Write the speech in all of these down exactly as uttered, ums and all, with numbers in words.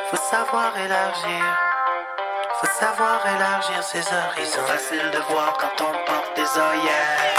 Faut savoir élargir, faut savoir élargir ses horizons. Facile de voir quand on porte des œillères.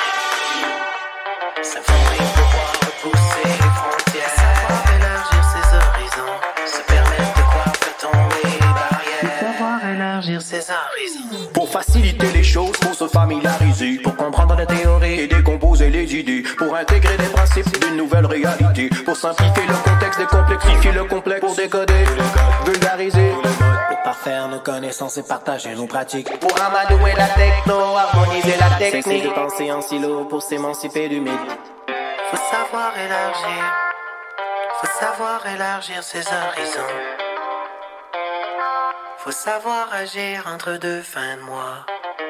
Ça fait pouvoir repousser les frontières. Savoir élargir ses horizons, se permettre de croire que tomber les barrières. Faut savoir élargir ses horizons. Pour faciliter les choses, pour se familiariser, pour comprendre les théories et décomposer les idées, pour intégrer les principes d'une nouvelle réalité, pour simplifier le contexte, décomplexifier le complexe, pour décoder, vulgariser, Pour parfaire nos connaissances et partager nos pratiques. pour amadouer la techno, harmoniser la Cesser technique. de penser en silo pour s'émanciper du mythe. Faut savoir élargir, faut savoir élargir ses horizons. Faut savoir agir entre deux fins de mois.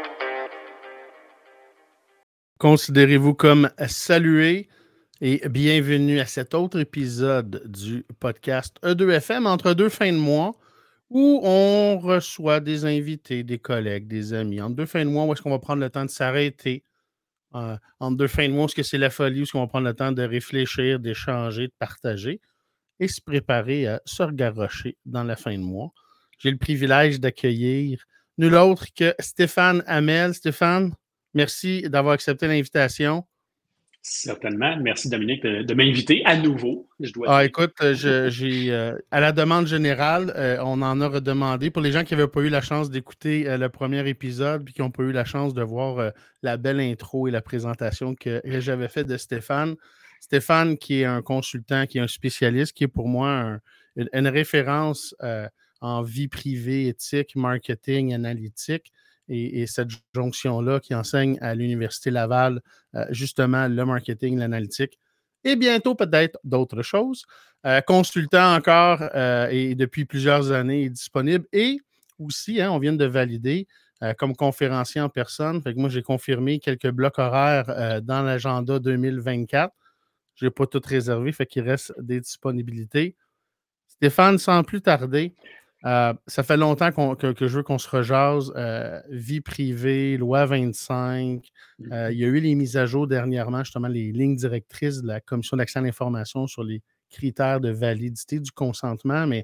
Considérez-vous comme salué et bienvenue à cet autre épisode du podcast E deux F M entre deux fins de mois où on reçoit des invités, des collègues, des amis. Entre deux fins de mois, où est-ce qu'on va prendre le temps de s'arrêter? Euh, entre deux fins de mois, est-ce que c'est la folie? Est-ce qu'on va prendre le temps de réfléchir, d'échanger, de partager et se préparer à se regarrocher dans la fin de mois? J'ai le privilège d'accueillir nul autre que Stéphane Hamel. Stéphane, merci d'avoir accepté l'invitation. Certainement. Merci, Dominique, de, de m'inviter à nouveau. Je dois Ah, dire. écoute, je- j'ai, euh, à la demande générale, euh, on en a redemandé. Pour les gens qui n'avaient pas eu la chance d'écouter euh, le premier épisode puis qui n'ont pas eu la chance de voir euh, la belle intro et la présentation que, que j'avais faite de Stéphane. Stéphane, qui est un consultant, qui est un spécialiste, qui est pour moi un- une, une référence euh, en vie privée, éthique, marketing, analytique. Et, et cette jonction-là qui enseigne à l'Université Laval, euh, justement, le marketing, l'analytique. Et bientôt, peut-être d'autres choses. Euh, consultant encore euh, et depuis plusieurs années est disponible. Et aussi, hein, on vient de valider euh, comme conférencier en personne. Fait que moi, j'ai confirmé quelques blocs horaires euh, dans l'agenda deux mille vingt-quatre. Je n'ai pas tout réservé, fait qu'il reste des disponibilités. Stéphane, sans plus tarder, euh, ça fait longtemps qu'on- que, que je veux qu'on se rejase. Euh, vie privée, loi vingt-cinq. Euh, il y a eu les mises à jour dernièrement, justement, les lignes directrices de la Commission d'accès à l'information sur les critères de validité du consentement, mais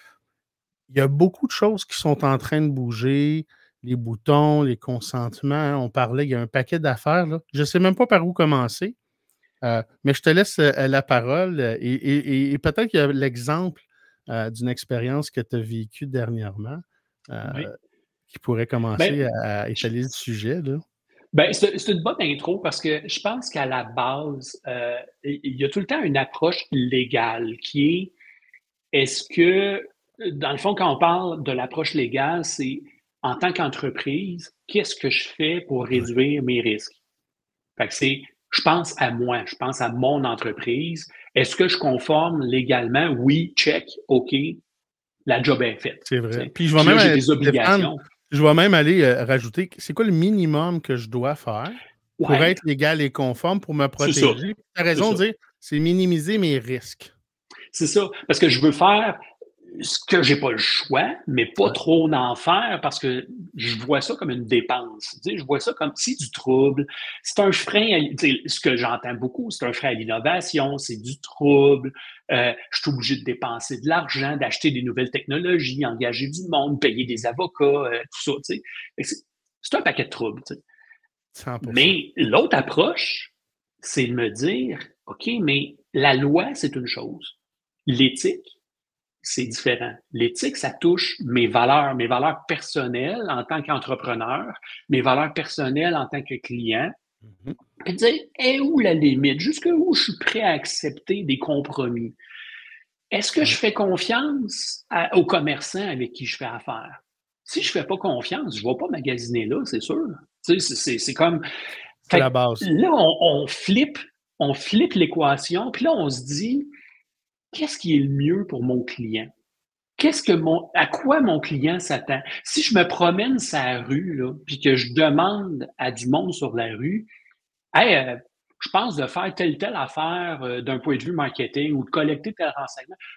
il y a beaucoup de choses qui sont en train de bouger. Les boutons, les consentements, hein, on parlait, il y a un paquet d'affaires, là. Je ne sais même pas par où commencer, euh, mais je te laisse euh, la parole euh, et, et- et peut-être qu'il y a l'exemple euh, d'une expérience que tu as vécue dernièrement euh, Oui. qui pourrait commencer Ben, à, à étaler le sujet, là. ben, c'est c'est une bonne intro parce que je pense qu'à la base, euh, il il y a tout le temps une approche légale qui est, est-ce que, dans le fond, quand on parle de l'approche légale, c'est en tant qu'entreprise, qu'est-ce que je fais pour réduire mes risques? Fait que c'est, je pense à moi, je pense à mon entreprise. Est-ce que je conforme légalement? Oui, check, OK, la job est faite. C'est tu vrai. sais. Puis je vais Puis là, même, j'ai euh, des Stéphane, obligations. je vais même aller euh, rajouter, c'est quoi le minimum que je dois faire pour Ouais, être légal et conforme, pour me c'est ça. protéger? Tu as C'est raison ça. de dire, c'est minimiser mes risques. C'est ça. Parce que je veux faire ce que j'ai pas le choix, mais pas Ouais. trop en faire parce que je vois ça comme une dépense. Tu sais, je vois ça comme si du trouble. C'est un frein, à, tu sais, ce que j'entends beaucoup, c'est un frein à l'innovation, c'est du trouble. Euh, je suis obligé de dépenser de l'argent, d'acheter des nouvelles technologies, engager du monde, payer des avocats, euh, tout ça. Tu sais. Fait que C'est c'est un paquet de troubles. Tu sais. cent pour cent. Mais l'autre approche, c'est de me dire, OK, mais la loi, c'est une chose. L'éthique, c'est différent. L'éthique, ça touche mes valeurs, mes valeurs personnelles en tant qu'entrepreneur, mes valeurs personnelles en tant que client. Mhm. Puis dire, est où la limite? Jusqu'où je suis prêt à accepter des compromis? Est-ce que je fais confiance à- aux commerçants avec qui je fais affaire? Si je fais pas confiance, je ne vais pas magasiner là, c'est sûr. Tu sais, c'est- c'est c'est comme... C'est Fait la que base. là, on, on flippe, on flippe l'équation, puis là, on se dit, qu'est-ce qui est le mieux pour mon client? Qu'est-ce que mon, à quoi mon client s'attend? Si je me promène sur la rue, là, puis que je demande à du monde sur la rue, hey, euh, je pense de faire telle telle affaire euh, d'un point de vue marketing ou de collecter tel renseignement,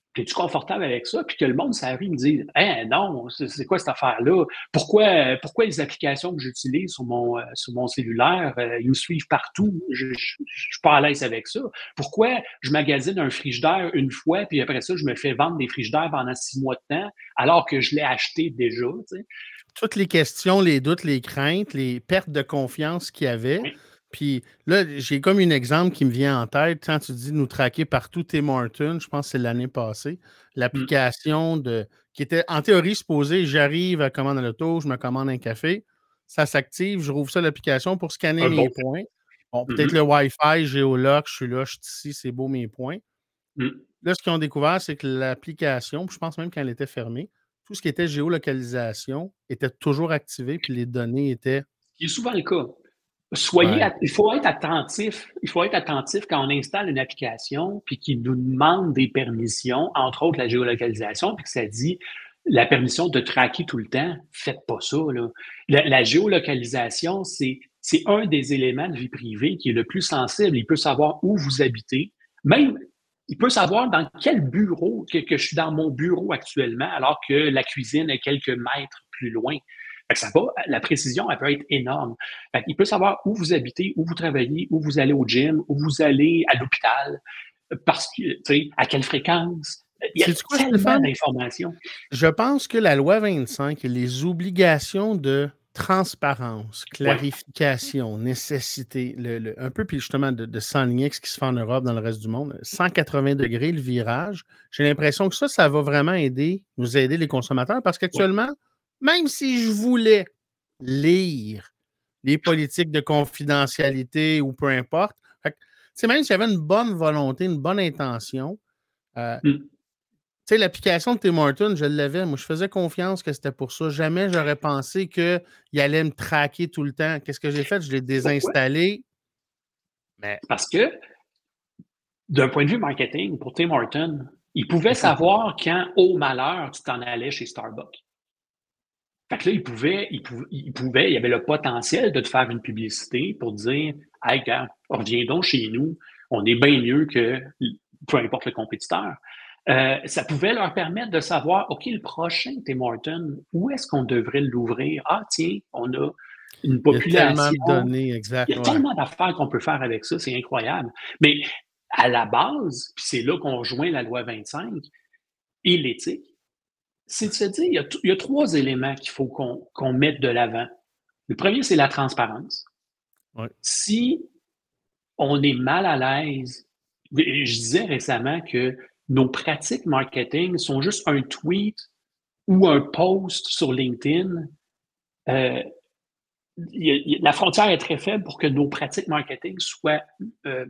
es-tu confortable avec ça? Puis que le monde s'arrive me dit, hein, non, c'est, c'est quoi cette affaire-là? Pourquoi, pourquoi les applications que j'utilise sur mon, euh, sur mon cellulaire, euh, ils me suivent partout? Je ne suis pas à l'aise avec ça. Pourquoi je magasine un frigidaire une fois, puis après ça, je me fais vendre des frigidaires pendant six mois de temps, alors que je l'ai acheté déjà, tu sais? Toutes les questions, les doutes, les craintes, les pertes de confiance qu'il y avait. Oui. Puis là, j'ai comme un exemple qui me vient en tête. Quand tu dis nous traquer partout, Tim Hortons, je pense que c'est l'année passée, l'application de qui était en théorie supposée, j'arrive à commander l'auto, je me commande un café, ça s'active, je rouvre ça l'application pour scanner Un mes bon. points. Bon, peut-être Mhm. le Wi-Fi, géoloc, je suis là, je suis ici, c'est beau mes points. Mm. Là, ce qu'ils ont découvert, c'est que l'application, puis je pense même quand elle était fermée, tout ce qui était géolocalisation était toujours activé, puis les données étaient. Il est souvent le cas. Soyez, Ouais. at- il faut être attentif. Il faut être attentif quand on installe une application puis qu'il nous demande des permissions, entre autres la géolocalisation, puis que ça dit la permission de traquer tout le temps. Faites pas ça, là. La, la géolocalisation, c'est, c'est un des éléments de vie privée qui est le plus sensible. Il peut savoir où vous habitez. Même, il peut savoir dans quel bureau, que, que je suis dans mon bureau actuellement, alors que la cuisine est quelques mètres plus loin. Fait que ça va, la précision, elle peut être énorme. Fait qu'il peut savoir où vous habitez, où vous travaillez, où vous allez au gym, où vous allez à l'hôpital, parce que, tu sais, à quelle fréquence. Il y a Sais-tu quoi, tellement Stéphane? d'informations. Je pense que la loi vingt-cinq et les obligations de transparence, clarification, nécessité, le, le- un peu puis justement de, de s'enligner avec ce qui se fait en Europe, dans le reste du monde, cent quatre-vingts degrés le virage, j'ai l'impression que ça, ça va vraiment aider, nous aider les consommateurs parce qu'actuellement, même si je voulais lire les politiques de confidentialité ou peu importe, fait que, tu sais, même s'il y avait une bonne volonté, une bonne intention, euh, Mm. tu sais, l'application de Tim Hortons, je l'avais. Moi, je faisais confiance que c'était pour ça. Jamais j'aurais pensé qu'il allait me traquer tout le temps. Qu'est-ce que j'ai fait? Je l'ai Pourquoi? désinstallé. Mais Parce que, d'un point de vue marketing, pour Tim Hortons, il pouvait savoir quand, au malheur, tu t'en allais chez Starbucks. Fait que là, il pouvait, il pouvait, il pouvait, il y avait le potentiel de te faire une publicité pour dire, hey, gars, reviens donc chez nous, on est bien mieux que peu importe le compétiteur. Euh, ça pouvait leur permettre de savoir, OK, le prochain Tim Hortons, où est-ce qu'on devrait l'ouvrir? Ah, tiens, on a une il y a tellement population. de données, Il exact. y a Ouais. tellement d'affaires qu'on peut faire avec ça, c'est incroyable. Mais à la base, puis c'est là qu'on rejoint la loi vingt-cinq et l'éthique, c'est de se dire, il y a, t- il y a trois éléments qu'il faut qu'on qu'on mette de l'avant. Le premier, c'est la transparence. Ouais. Si on est mal à l'aise, je disais récemment que nos pratiques marketing sont juste un tweet ou un post sur LinkedIn. Euh, il y a- il y a- la frontière est très faible pour que nos pratiques marketing soient euh,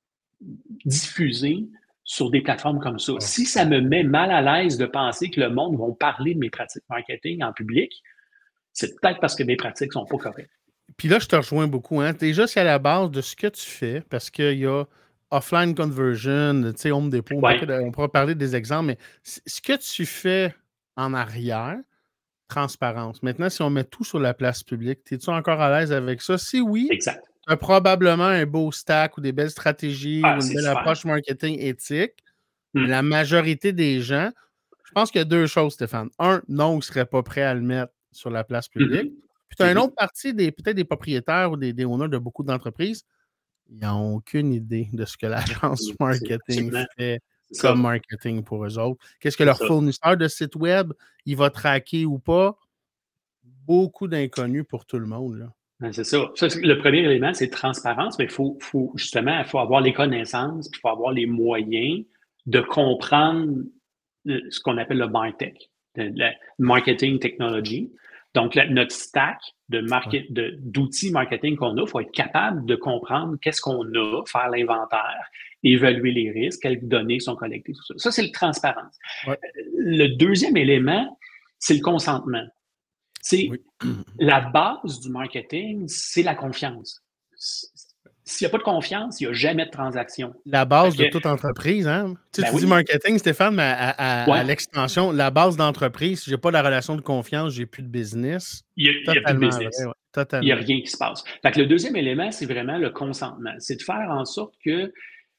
diffusées sur des plateformes comme ça. Ouais. Si ça me met mal à l'aise de penser que le monde va parler de mes pratiques marketing en public, c'est peut-être parce que mes pratiques sont pas correctes. Puis là, je te rejoins beaucoup. Hein. Déjà, c'est à la base de ce que tu fais, parce qu'il y a offline conversion, tu sais, Home Depot, Ouais. on, peut, on pourra parler des exemples, mais c- ce que tu fais en arrière, transparence. Maintenant, si on met tout sur la place publique, es-tu encore à l'aise avec ça? Si oui, Exact. tu as probablement un beau stack ou des belles stratégies Ah, ou une c'est belle super. approche marketing éthique. Mm. Mais la majorité des gens, je pense qu'il y a deux choses, Stéphane. Un, non, ils ne seraient pas prêts à le mettre sur la place publique. Mhm. Puis tu as une Mhm. autre partie, des, peut-être des propriétaires ou des, des owners de beaucoup d'entreprises, ils n'ont aucune idée de ce que l'agence C'est- marketing absolument. fait C'est ça. comme marketing pour eux autres. Qu'est-ce que C'est leur ça. fournisseur de site web, il va traquer ou pas? Beaucoup d'inconnus pour tout le monde. Là. Ben, c'est ça. Ça, c'est- le premier élément, c'est transparence, mais il faut, faut justement, il faut avoir les connaissances, puis il faut avoir les moyens de comprendre euh, ce qu'on appelle le MarTech, le le marketing technology. Donc, la- notre stack de market, de- d'outils marketing qu'on a, il faut être capable de comprendre qu'est-ce qu'on a, faire l'inventaire, évaluer les risques, quelles données sont collectées, tout ça. Ça, c'est le transparence. Ouais. Le deuxième élément, c'est le consentement. C'est Oui. la base du marketing, c'est la confiance. S'il n'y a pas de confiance, il n'y a jamais de transaction. La base Fait de que- toute entreprise, hein? Tu, sais, Ben tu oui. dis marketing, Stéphane, mais à, à- Ouais. à l'extension, la base d'entreprise, si je n'ai pas la relation de confiance, j'ai plus de business. Il n'y a, il y a plus de Totalement business. vrai, ouais, Il n'y a totalement. rien qui se passe. Fait que le deuxième élément, c'est vraiment le consentement. C'est de faire en sorte que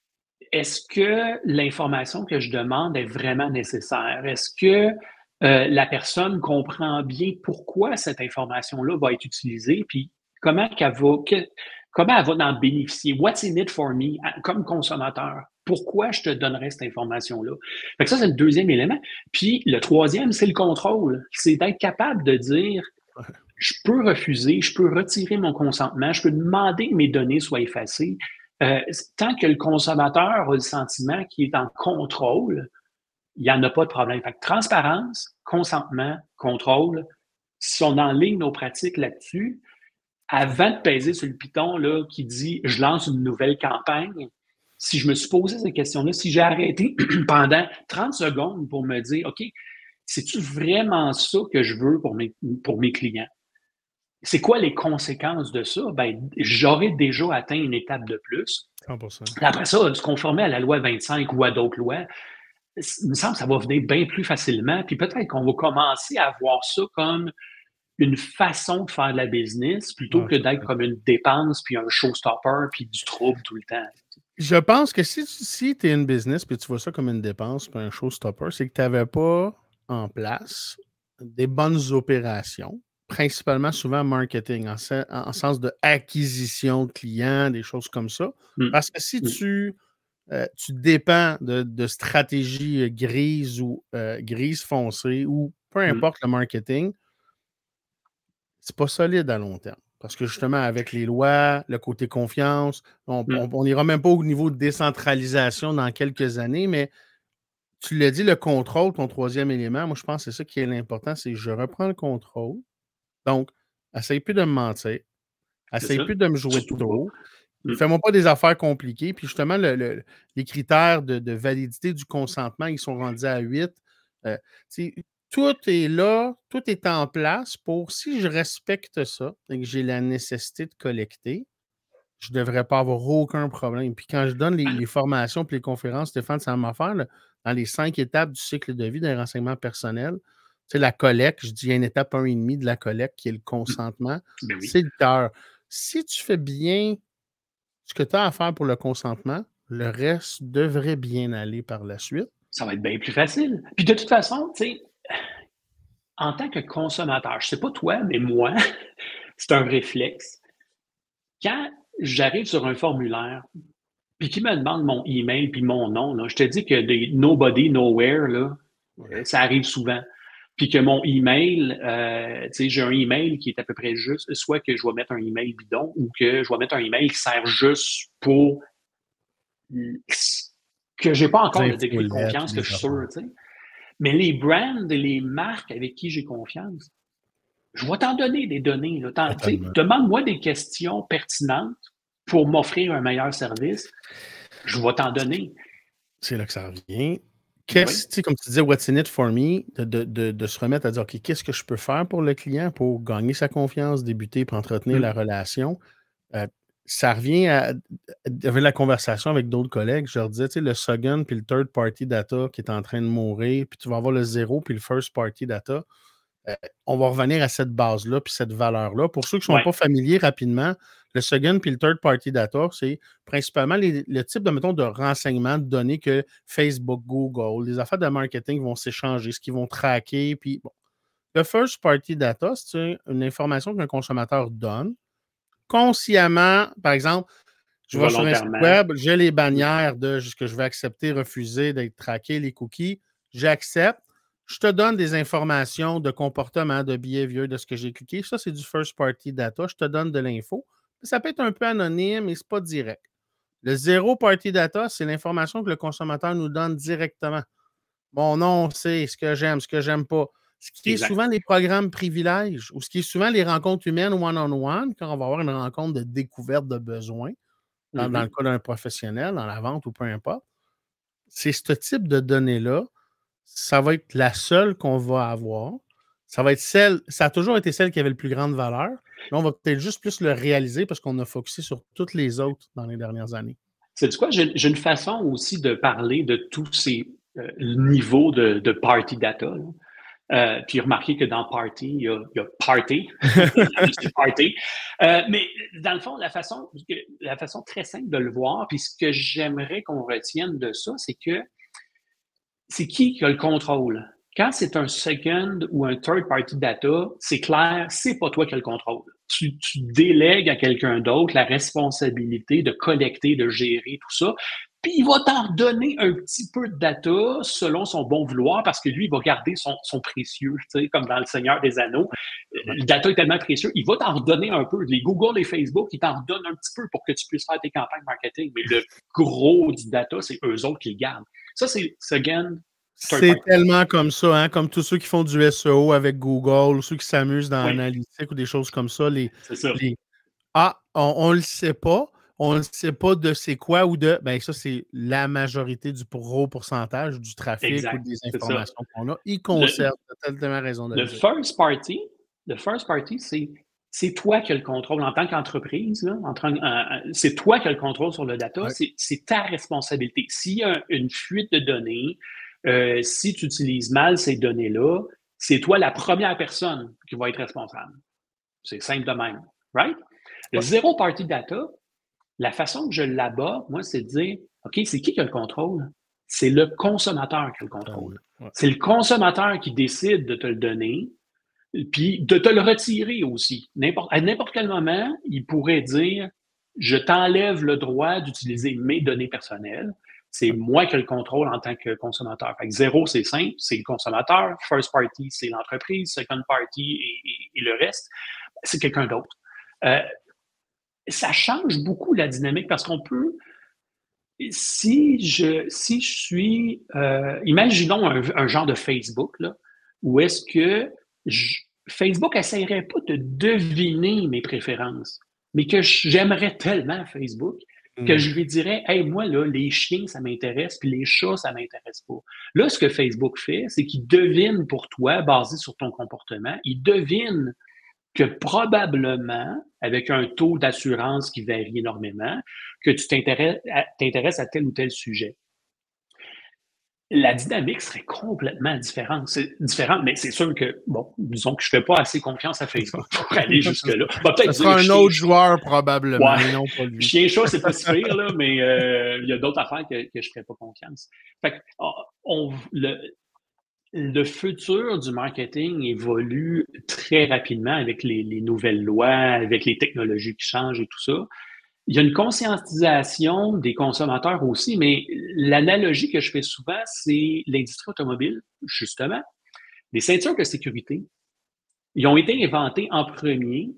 est-ce que l'information que je demande est vraiment nécessaire? Est-ce que euh, la personne comprend bien pourquoi cette information-là va être utilisée, puis comment qu'elle va, que- comment elle va en bénéficier? What's in it for me, à- comme consommateur? Pourquoi je te donnerais cette information-là? Fait que ça, c'est le deuxième élément. Puis le troisième, c'est le contrôle. C'est d'être capable de dire, je peux refuser, je peux retirer mon consentement, je peux demander que mes données soient effacées. Euh, tant que le consommateur a le sentiment qu'il est en contrôle, il n'y en a pas de problème. Fait que transparence, consentement, contrôle, si on enligne nos pratiques là-dessus, avant de peser sur le piton là, qui dit je lance une nouvelle campagne, si je me suis posé ces questions-là, si j'ai arrêté pendant trente secondes pour me dire OK, c'est-tu vraiment ça que je veux pour mes, pour mes clients? C'est quoi les conséquences de ça? Ben, j'aurais déjà atteint une étape de plus. cent pour cent. Après ça, se conformer à la loi vingt-cinq ou à d'autres lois, il me semble que ça va venir bien plus facilement. Puis peut-être qu'on va commencer à voir ça comme une façon de faire de la business plutôt Ouais, que d'être comme une dépense, puis un showstopper, puis du trouble tout le temps. Je pense que si, si tu es une business puis tu vois ça comme une dépense puis un showstopper, c'est que tu n'avais pas en place des bonnes opérations, principalement souvent marketing, en, se- en sens de acquisition de clients, des choses comme ça. Mm. Parce que si Mm. tu, euh, tu dépends de, de stratégies euh, grises ou euh, grises foncées ou peu Mm. importe le marketing, c'est pas solide à long terme. Parce que justement, avec les lois, le côté confiance, on Mm. n'ira même pas au niveau de décentralisation dans quelques années, mais tu l'as dit, le contrôle, ton troisième élément, moi, je pense que c'est ça qui est l'important, c'est je reprends le contrôle. Donc, essaye plus de me mentir, C'est essaye ça. plus de me jouer de Surtout trop. pas. Mm. Fais-moi pas des affaires compliquées. Puis justement, le- le- les critères de, de validité du consentement, ils sont rendus à huit. Euh, tu sais, tout est là, tout est en place pour si je respecte ça et que j'ai la nécessité de collecter, je ne devrais pas avoir aucun problème. Puis quand je donne les, les formations et les conférences, Stéphane, ça m'a fait dans les cinq étapes du cycle de vie des renseignements personnels. Tu sais, la collecte, je dis une étape un et demi de la collecte qui est le consentement, Ben oui. c'est le cœur. Si tu fais bien ce que tu as à faire pour le consentement, le reste devrait bien aller par la suite. Ça va être bien plus facile. Puis de toute façon, tu sais, en tant que consommateur, je sais pas toi, mais moi, c'est un réflexe. Quand j'arrive sur un formulaire, puis qui me demande mon email puis mon nom, là, je te dis que des nobody, nowhere, là, euh, ça arrive souvent. Puis que mon email, euh, tu sais, j'ai un email qui est à peu près juste, soit que je vais mettre un email bidon ou que je vais mettre un email qui sert juste pour que j'ai pas encore le degré de confiance que je suis sûr, tu sais. Mais les brands et les marques avec qui j'ai confiance, je vais t'en donner des données. Là. T'en- tu sais, demande-moi des questions pertinentes pour m'offrir un meilleur service. Je vais t'en donner. C'est là que ça revient. Qu'est-ce, Oui. tu sais, comme tu disais, what's in it for me, de, de, de, de se remettre à dire, OK, qu'est-ce que je peux faire pour le client pour gagner sa confiance, débuter et entretenir Mm. la relation? Euh, ça revient à, avec la conversation avec d'autres collègues. Je leur disais, tu sais, le second puis le third party data qui est en train de mourir, puis tu vas avoir le zéro puis le first party data. Euh, on va revenir à cette base-là puis cette valeur-là. Pour ceux qui ne sont Ouais. pas familiers rapidement, le second puis le third party data, c'est principalement les- le type de, mettons, de renseignements, de données que Facebook, Google, les affaires de marketing vont s'échanger, ce qu'ils vont traquer. Puis, bon. Le first party data, c'est une information qu'un consommateur donne consciemment. Par exemple, je vais sur un site Volontairement. web, j'ai les bannières de ce que je vais accepter, refuser, d'être traqué, les cookies. J'accepte. Je te donne des informations de comportement, de behavior, de ce que j'ai cliqué. Ça, c'est du first party data. Je te donne de l'info. Ça peut être un peu anonyme et ce n'est pas direct. Le zero party data, c'est l'information que le consommateur nous donne directement. Mon nom, c'est ce que j'aime, ce que j'aime pas. Ce qui Exact. est souvent les programmes privilèges ou ce qui est souvent les rencontres humaines one-on-one, quand on va avoir une rencontre de découverte de besoins, dans, Mm-hmm. dans le cas d'un professionnel, dans la vente ou peu importe. C'est ce type de données-là, ça va être la seule qu'on va avoir. Ça va être celle, ça a toujours été celle qui avait le plus grande valeur. Là, on va peut-être juste plus le réaliser parce qu'on a focusé sur toutes les autres dans les dernières années. C'est quoi? J'ai, j'ai une façon aussi de parler de tous ces euh, niveaux de, de party data. Là. Euh, puis remarquez que dans Party, il y a, il y a Party. C'est Party. Euh, mais dans le fond, la façon, la façon très simple de le voir, puis ce que j'aimerais qu'on retienne de ça, c'est que c'est qui qui a le contrôle? Quand c'est un second ou un third party data, c'est clair, c'est pas toi qui as le contrôle. Tu, tu délègues à quelqu'un d'autre la responsabilité de collecter, de gérer tout ça. Puis il va t'en redonner un petit peu de data selon son bon vouloir parce que lui, il va garder son, son précieux, tu sais, comme dans Le Seigneur des Anneaux. Le data est tellement précieux, il va t'en redonner un peu. Les Google et Facebook, ils t'en redonnent un petit peu pour que tu puisses faire tes campagnes marketing. Mais le gros du data, c'est eux autres qui le gardent. Ça, c'est second. C'est tellement comme ça, hein? Comme tous ceux qui font du S E O avec Google, ou ceux qui s'amusent dans Oui. l'analytique ou des choses comme ça. Les, c'est ça. Les, ah, on ne le sait pas. On ne sait pas de c'est quoi ou de. Ben ça, c'est la majorité du gros pourcentage du trafic exact, ou des informations qu'on a. Ils conservent. Tu as tellement raison de le le dire. First party, le first party, c'est, c'est toi qui as le contrôle en tant qu'entreprise. Là, en train, euh, c'est toi qui as le contrôle sur le data. Ouais. C'est, c'est ta responsabilité. S'il y a une fuite de données, euh, si tu utilises mal ces données-là, c'est toi la première personne qui va être responsable. C'est simple de même. Right? Le ouais. Zero party data, la façon que je l'aborde, moi, c'est de dire, OK, c'est qui qui a le contrôle? C'est le consommateur qui a le contrôle. Ouais. C'est le consommateur qui décide de te le donner, puis de te le retirer aussi. N'importe, à n'importe quel moment, il pourrait dire, je t'enlève le droit d'utiliser mes données personnelles. C'est ouais. moi qui ai le contrôle en tant que consommateur. Fait que zéro, c'est simple, c'est le consommateur. First party, c'est l'entreprise. Second party et, et, et le reste, c'est quelqu'un d'autre. Euh, ça change beaucoup la dynamique parce qu'on peut, si je, si je suis, euh, imaginons un, un genre de Facebook, là, où est-ce que je, Facebook essaierait pas de deviner mes préférences, mais que j'aimerais tellement Facebook mmh. que je lui dirais, hey, moi, là, les chiens, ça m'intéresse, puis les chats, ça m'intéresse pas. Là, ce que Facebook fait, c'est qu'il devine pour toi, basé sur ton comportement, il devine que probablement, avec un taux d'assurance qui varie énormément, que tu t'intéresses à, t'intéresses à tel ou tel sujet. La dynamique serait complètement différente. C'est différente, mais c'est sûr que, bon, disons que je ne fais pas assez confiance à Facebook pour aller jusque-là. Bah, peut-être Ce sera un autre chien, joueur, probablement, ouais. mais non pas lui. Chien-chat, c'est pas si pire, là, mais euh, il y a d'autres affaires que, que je ne ferais pas confiance. Fait que, on, le, Le futur du marketing évolue très rapidement avec les, les nouvelles lois, avec les technologies qui changent et tout ça. Il y a une conscientisation des consommateurs aussi, mais l'analogie que je fais souvent, c'est l'industrie automobile, justement. Les ceintures de sécurité, ils ont été inventés en premier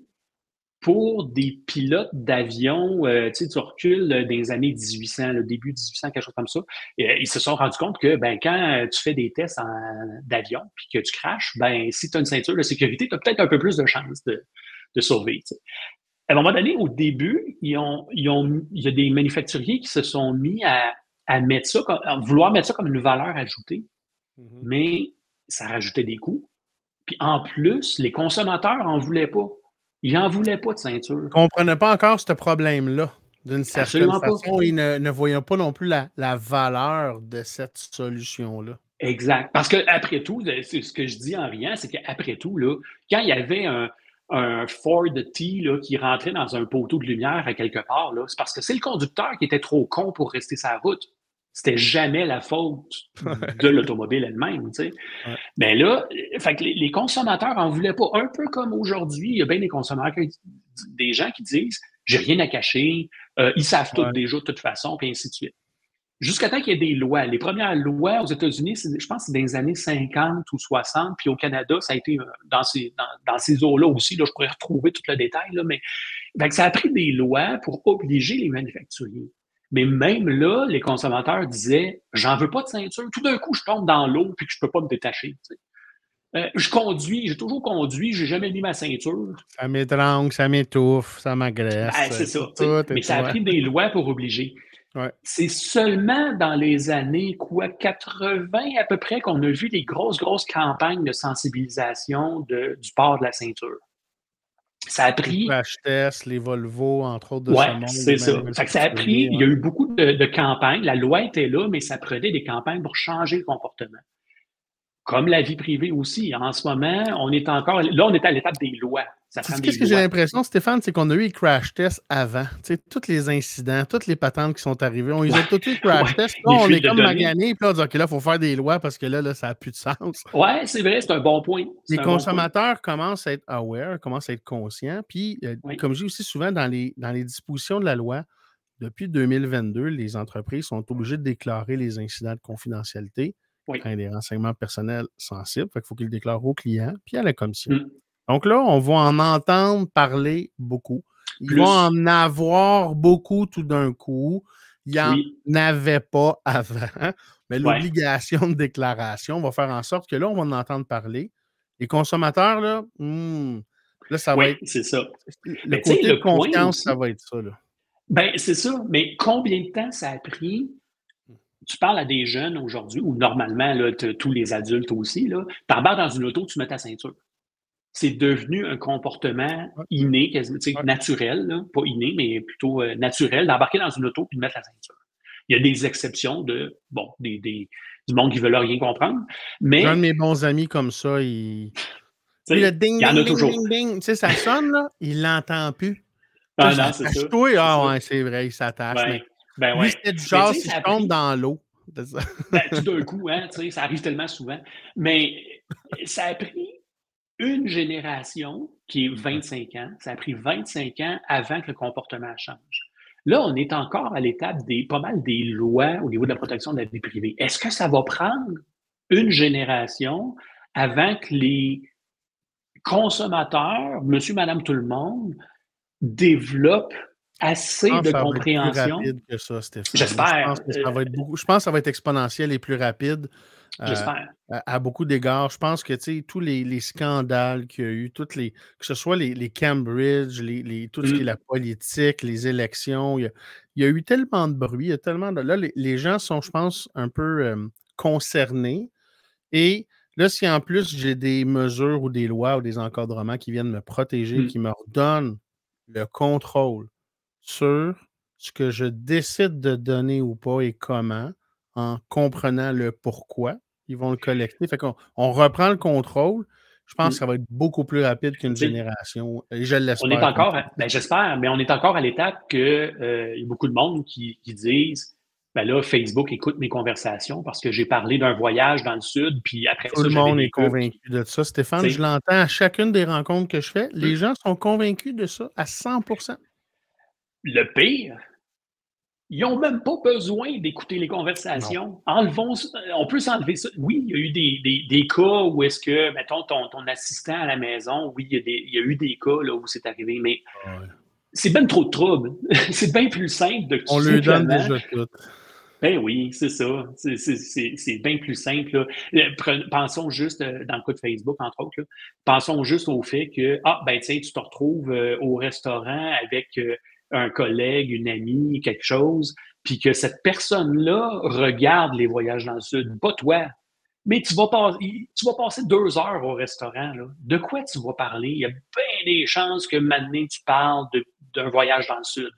pour des pilotes d'avion, euh, tu sais, du recul dans les années dix-huit cents, le début dix-huit cents, quelque chose comme ça. Et, euh, ils se sont rendus compte que ben, quand tu fais des tests en, d'avion puis que tu crashes, ben, si tu as une ceinture de sécurité, tu as peut-être un peu plus de chances de, de sauver. Tu sais. À un moment donné, au début, ils ont, ils ont, il y a des manufacturiers qui se sont mis à, à mettre ça, à vouloir mettre ça comme une valeur ajoutée, mm-hmm. mais ça rajoutait des coûts. Puis en plus, les consommateurs n'en voulaient pas. Ils n'en voulaient pas de ceinture. Ils ne comprenaient pas encore ce problème-là. D'une certaine Absolument façon, pas. ils ne, ne voyaient pas non plus la, la valeur de cette solution-là. Exact. Parce qu'après tout, c'est ce que je dis en riant, c'est qu'après tout, là, quand il y avait un, un Ford T là, qui rentrait dans un poteau de lumière à quelque part, là, c'est parce que c'est le conducteur qui était trop con pour rester sur la route. C'était jamais la faute de l'automobile elle-même, tu sais. Ouais. Mais là, fait que les, les consommateurs en voulaient pas. Un peu comme aujourd'hui, il y a bien des consommateurs, des gens qui disent « j'ai rien à cacher, euh, ils savent tout ouais. déjà de toute façon », puis ainsi de suite. Jusqu'à temps qu'il y ait des lois. Les premières lois aux États-Unis, c'est, je pense que c'est dans les années cinquante ou soixante, puis au Canada, ça a été dans ces, dans, dans ces eaux-là aussi, là, je pourrais retrouver tout le détail, là, mais fait que ça a pris des lois pour obliger les manufacturiers. Mais même là, les consommateurs disaient « j'en veux pas de ceinture ». Tout d'un coup, je tombe dans l'eau puis que je peux pas me détacher. Tu sais. euh, je conduis, j'ai toujours conduit, j'ai jamais mis ma ceinture. Ça m'étrangle, ça m'étouffe, ça m'agresse. Ben, c'est ça. Tout, mais ça a pris des lois pour obliger. Ouais. C'est seulement dans les années quoi, quatre-vingts à peu près qu'on a vu des grosses, grosses campagnes de sensibilisation de, du port de la ceinture. Ça a pris. Les H T S, les Volvo, entre autres, de ouais, ce monde. c'est ça. Fait que ça a pris, il y a eu beaucoup de, de campagnes. La loi était là, mais ça prenait des campagnes pour changer le comportement. Comme la vie privée aussi. En ce moment, on est encore... Là, on est à l'étape des lois. Ça prend des Qu'est-ce que j'ai lois. l'impression, Stéphane, c'est qu'on a eu les crash tests avant. Tu sais, tous les incidents, toutes les patentes qui sont arrivées, on les a tous eu crash Ouais, tests. Là, les on fuites est de comme données. maganés, puis là, on dit, OK, là, il faut faire des lois parce que là, là ça n'a plus de sens. Ouais, c'est vrai, c'est un bon point. C'est Les un bon point. consommateurs commencent à être aware, commencent à être conscients. Puis, euh, Oui. comme je dis aussi souvent dans les, dans les dispositions de la loi, depuis deux mille vingt-deux, les entreprises sont obligées de déclarer les incidents de confidentialité Oui. quand il y a des renseignements personnels sensibles. Fait qu'il faut qu'ils le déclarent au client puis à la commission. Mm. Donc là, on va en entendre parler beaucoup. Ils Plus. vont en avoir beaucoup tout d'un coup. Il n'y en Oui. avait pas avant. Mais Ouais. l'obligation de déclaration va faire en sorte que là, on va en entendre parler. Les consommateurs, là, hmm, là ça Oui, va être... c'est ça. Le Mais tu sais, côté le de confiance, point ça aussi, va être ça. Là. ben, c'est ça. Mais combien de temps ça a pris? Tu parles à des jeunes aujourd'hui, ou normalement, là, t- tous les adultes aussi, là, t'embarques dans une auto, tu mets ta ceinture. C'est devenu un comportement Ouais. inné, quasi- tu sais, Ouais. naturel, là. Pas inné, mais plutôt euh, naturel, d'embarquer dans une auto et de mettre la ceinture. Il y a des exceptions de, bon, des, des- du monde qui ne veut rien comprendre, mais, J'ai un de mes bons amis comme ça, il... tu Lui, le sais, ding, il y en ding, a ding, toujours. ding, ding, tu sais, ça sonne, là, il l'entend plus. Ah Là, non, c'est ça. j'attache-toi, c'est ah ça. ouais, c'est vrai, il s'attache, mais Ben, ben lui, ouais. c'était du Mais genre, tu sais, si ça je a tombe pris, dans l'eau. C'est ça. ben, tout d'un coup, hein, tu sais, ça arrive tellement souvent. Mais ça a pris une génération qui est vingt-cinq ans. Ça a pris vingt-cinq ans avant que le comportement change. Là, on est encore à l'étape des pas mal des lois au niveau de la protection de la vie privée. Est-ce que ça va prendre une génération avant que les consommateurs, monsieur, madame, tout le monde, développent Je assez pense de que ça va être plus compréhension? rapide que ça, Stéphane. Moi, je J'espère. pense que ça euh, va être beaucoup. Je pense que ça va être exponentiel et plus rapide euh, J'espère. à, à beaucoup d'égards. Je pense que tu sais, tous les, les scandales qu'il y a eu, toutes les, que ce soit les, les Cambridge, les, les- tout ce qui est la Mm. politique, les élections, il y a, il y a eu tellement de bruit, il y a tellement de. Là, les, les gens sont, je pense, un peu euh, concernés. Et là, si en plus j'ai des mesures ou des lois ou des encadrements qui viennent me protéger, qui Mm. me redonnent le contrôle sur ce que je décide de donner ou pas et comment, en comprenant le pourquoi, ils vont le collecter. Fait qu'on on reprend le contrôle. Je pense que ça Mm. va être beaucoup plus rapide qu'une Tu sais, génération. Et je on est l'espère, comme encore, tu à- dis. ben j'espère, mais on est encore à l'étape que euh, il y a beaucoup de monde qui, qui disent, ben là, Facebook écoute mes conversations parce que j'ai parlé d'un voyage dans le sud, puis après Tout ça, le j'avais monde est des pubs. convaincu Qui, de ça. tu Stéphane, je sais, l'entends à chacune des rencontres que je fais. Les mm. gens sont convaincus de ça à cent pour cent. Le pire, ils n'ont même pas besoin d'écouter les Non. conversations. Enlevons, on peut s'enlever ça. Oui, il y a eu des, des, des cas où est-ce que, mettons, ton, ton assistant à la maison, oui, il y a, des, il y a eu des cas là, où c'est arrivé, mais Ouais. c'est bien trop de trouble. C'est bien plus simple de On tout lui donne simplement. déjà tout. Ben oui, c'est ça. C'est, c'est, c'est, c'est bien plus simple. Là. Euh, pre- Pensons juste, euh, dans le cas de Facebook, entre autres, là, pensons juste au fait que, ah, ben, tu sais, tu te retrouves euh, au restaurant avec euh, un collègue, une amie, quelque chose, puis que cette personne-là regarde les voyages dans le Sud, pas toi. Mais tu vas, pas, tu vas passer deux heures au restaurant. Là. De quoi tu vas parler? Il y a bien des chances que maintenant tu parles de, d'un voyage dans le Sud.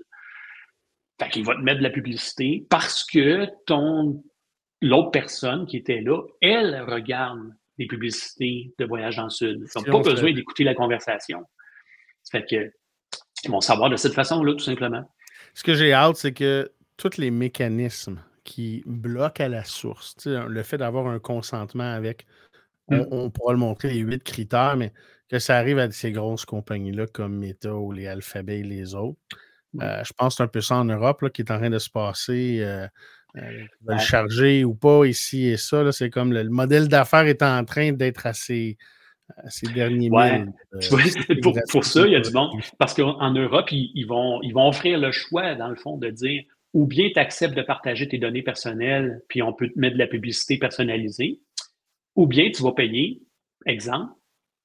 Fait qu'il va te mettre de la publicité parce que ton l'autre personne qui était là, elle regarde des publicités de voyage dans le Sud. Ils n'ont Si pas on se... besoin d'écouter la conversation. Ça fait que ils vont savoir de cette façon-là, tout simplement. Ce que j'ai hâte, c'est que tous les mécanismes qui bloquent à la source, tu sais, le fait d'avoir un consentement avec, on, Mm. on pourra le montrer, les huit critères, mais que ça arrive à ces grosses compagnies-là comme Meta ou les Alphabet et les autres. Oui. Euh, je pense que c'est un peu ça en Europe là, qui est en train de se passer. Euh, euh, qui veulent Ouais. charger ou pas ici et ça. là, C'est comme le, le modèle d'affaires est en train d'être à ses, à ses derniers Ouais. milles. Tu Euh, vois, si c'est pour, pour gratuit ça, ou il y a pas du monde. gratuit. Parce qu'en Europe, ils, ils vont, ils vont offrir le choix, dans le fond, de dire ou bien tu acceptes de partager tes données personnelles, puis on peut te mettre de la publicité personnalisée, ou bien tu vas payer, exemple,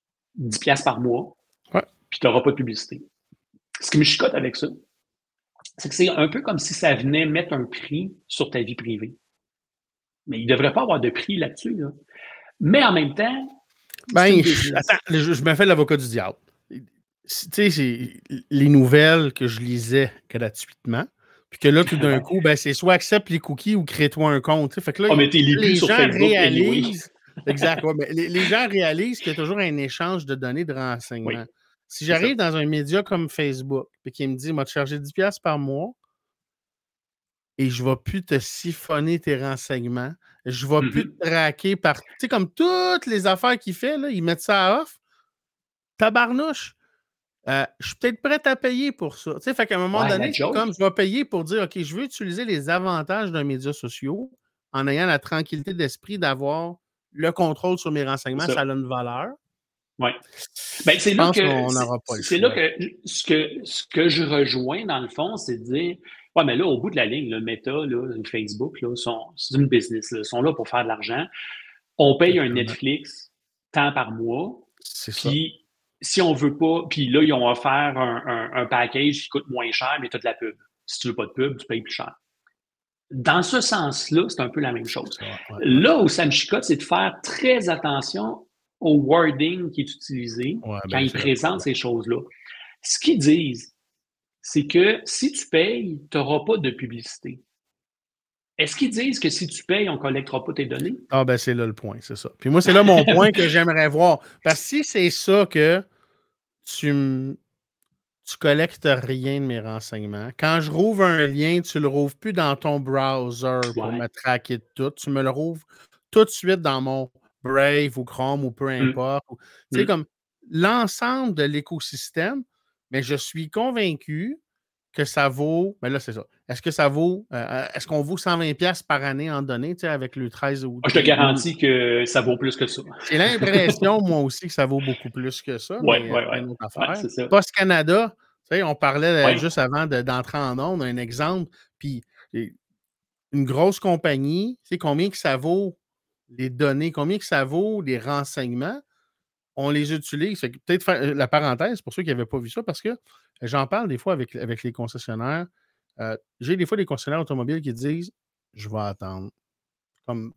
dix piastres par mois, Ouais. puis tu n'auras pas de publicité. Ce qui me chicote avec ça, c'est que c'est un peu comme si ça venait mettre un prix sur ta vie privée. Mais il ne devrait pas avoir de prix là-dessus. Là. Mais en même temps, c'est Ben, une je, business. attends, je, je me fais l'avocat du diable. Si- Tu sais, c'est les nouvelles que je lisais gratuitement, puis que là, tout d'un Ouais. coup, ben, c'est soit accepte les cookies ou crée-toi un compte. tu sais. Fait que là, Oh, il- mais tu lis plus les sur gens Facebook anyway. réalisent Exact. Ouais, mais les, les gens réalisent qu'il y a toujours un échange de données de renseignements. Oui, Si c'est ça. j'arrive dans un média comme Facebook et qu'il me dit, moi, te charger dix dollars par mois et je ne vais plus te siphonner tes renseignements, je ne vais plus Mhm. te traquer par. Tu sais, comme toutes les affaires qu'il fait, là, ils mettent ça à off. Tabarnouche. Euh, je suis peut-être prêt à payer pour ça. Tu sais, fait qu'à un moment Ouais, la donné, c'est joke. comme je vais payer pour dire, OK, je veux utiliser les avantages d'un média social en ayant la tranquillité d'esprit d'avoir le contrôle sur mes renseignements, C'est ça ça. a une valeur. Ouais. Ben, c'est Je là pense que qu'on c'est n'aura pas le c'est là choix. que ce que ce que je rejoins dans le fond, c'est de dire ouais, mais là, au bout de la ligne, le Meta, là, Facebook, là, sont, c'est une business. Là, ils sont là pour faire de l'argent. On paye un Totalement. Netflix tant par mois, C'est ça. puis si on veut pas, puis là, ils ont offert un, un, un package qui coûte moins cher, mais tu as de la pub. Si tu veux pas de pub, tu payes plus cher. Dans ce sens-là, c'est un peu la même chose. Ça, ouais, ouais. Là où ça me chicote, c'est de faire très attention au wording qui est utilisé Ouais, quand ben, ils c'est présentent ces choses-là. Ce qu'ils disent, c'est que si tu payes, tu n'auras pas de publicité. Est-ce qu'ils disent que si tu payes, on ne collectera pas tes données? Ah, ben, c'est là le point, c'est ça. Puis moi, c'est là mon point que j'aimerais voir. Parce que si c'est ça que tu me. Tu collectes rien de mes renseignements. Quand je rouvre un lien, tu le rouvres plus dans ton browser pour Ouais. me traquer de tout. Tu me le rouvres tout de suite dans mon Brave ou Chrome ou peu Mm. importe. Tu sais, Mm. comme l'ensemble de l'écosystème, mais je suis convaincu que ça vaut. Mais là, c'est ça. Est-ce que ça vaut. euh, est-ce qu'on vaut cent vingt dollars par année en données, tu sais, avec le treize août? Je te garantis que ça vaut plus que ça. J'ai l'impression, moi aussi, que ça vaut beaucoup plus que ça, Oui, mais oui, c'est oui. une autre Ouais, affaire. c'est ça. Post Canada, tu sais, on parlait euh, Oui. juste avant de- d'entrer en ondes, un exemple, puis et une grosse compagnie, tu sais, combien que ça vaut les données, combien que ça vaut les renseignements, on les utilise. Fait que peut-être faire euh, la parenthèse pour ceux qui n'avaient pas vu ça, parce que j'en parle des fois avec, avec les concessionnaires. Euh, j'ai des fois des concessionnaires automobiles qui disent je vais attendre. Comme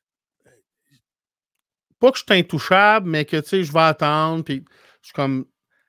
pas que je suis intouchable, mais que tu sais, je vais attendre. Puis je suis comme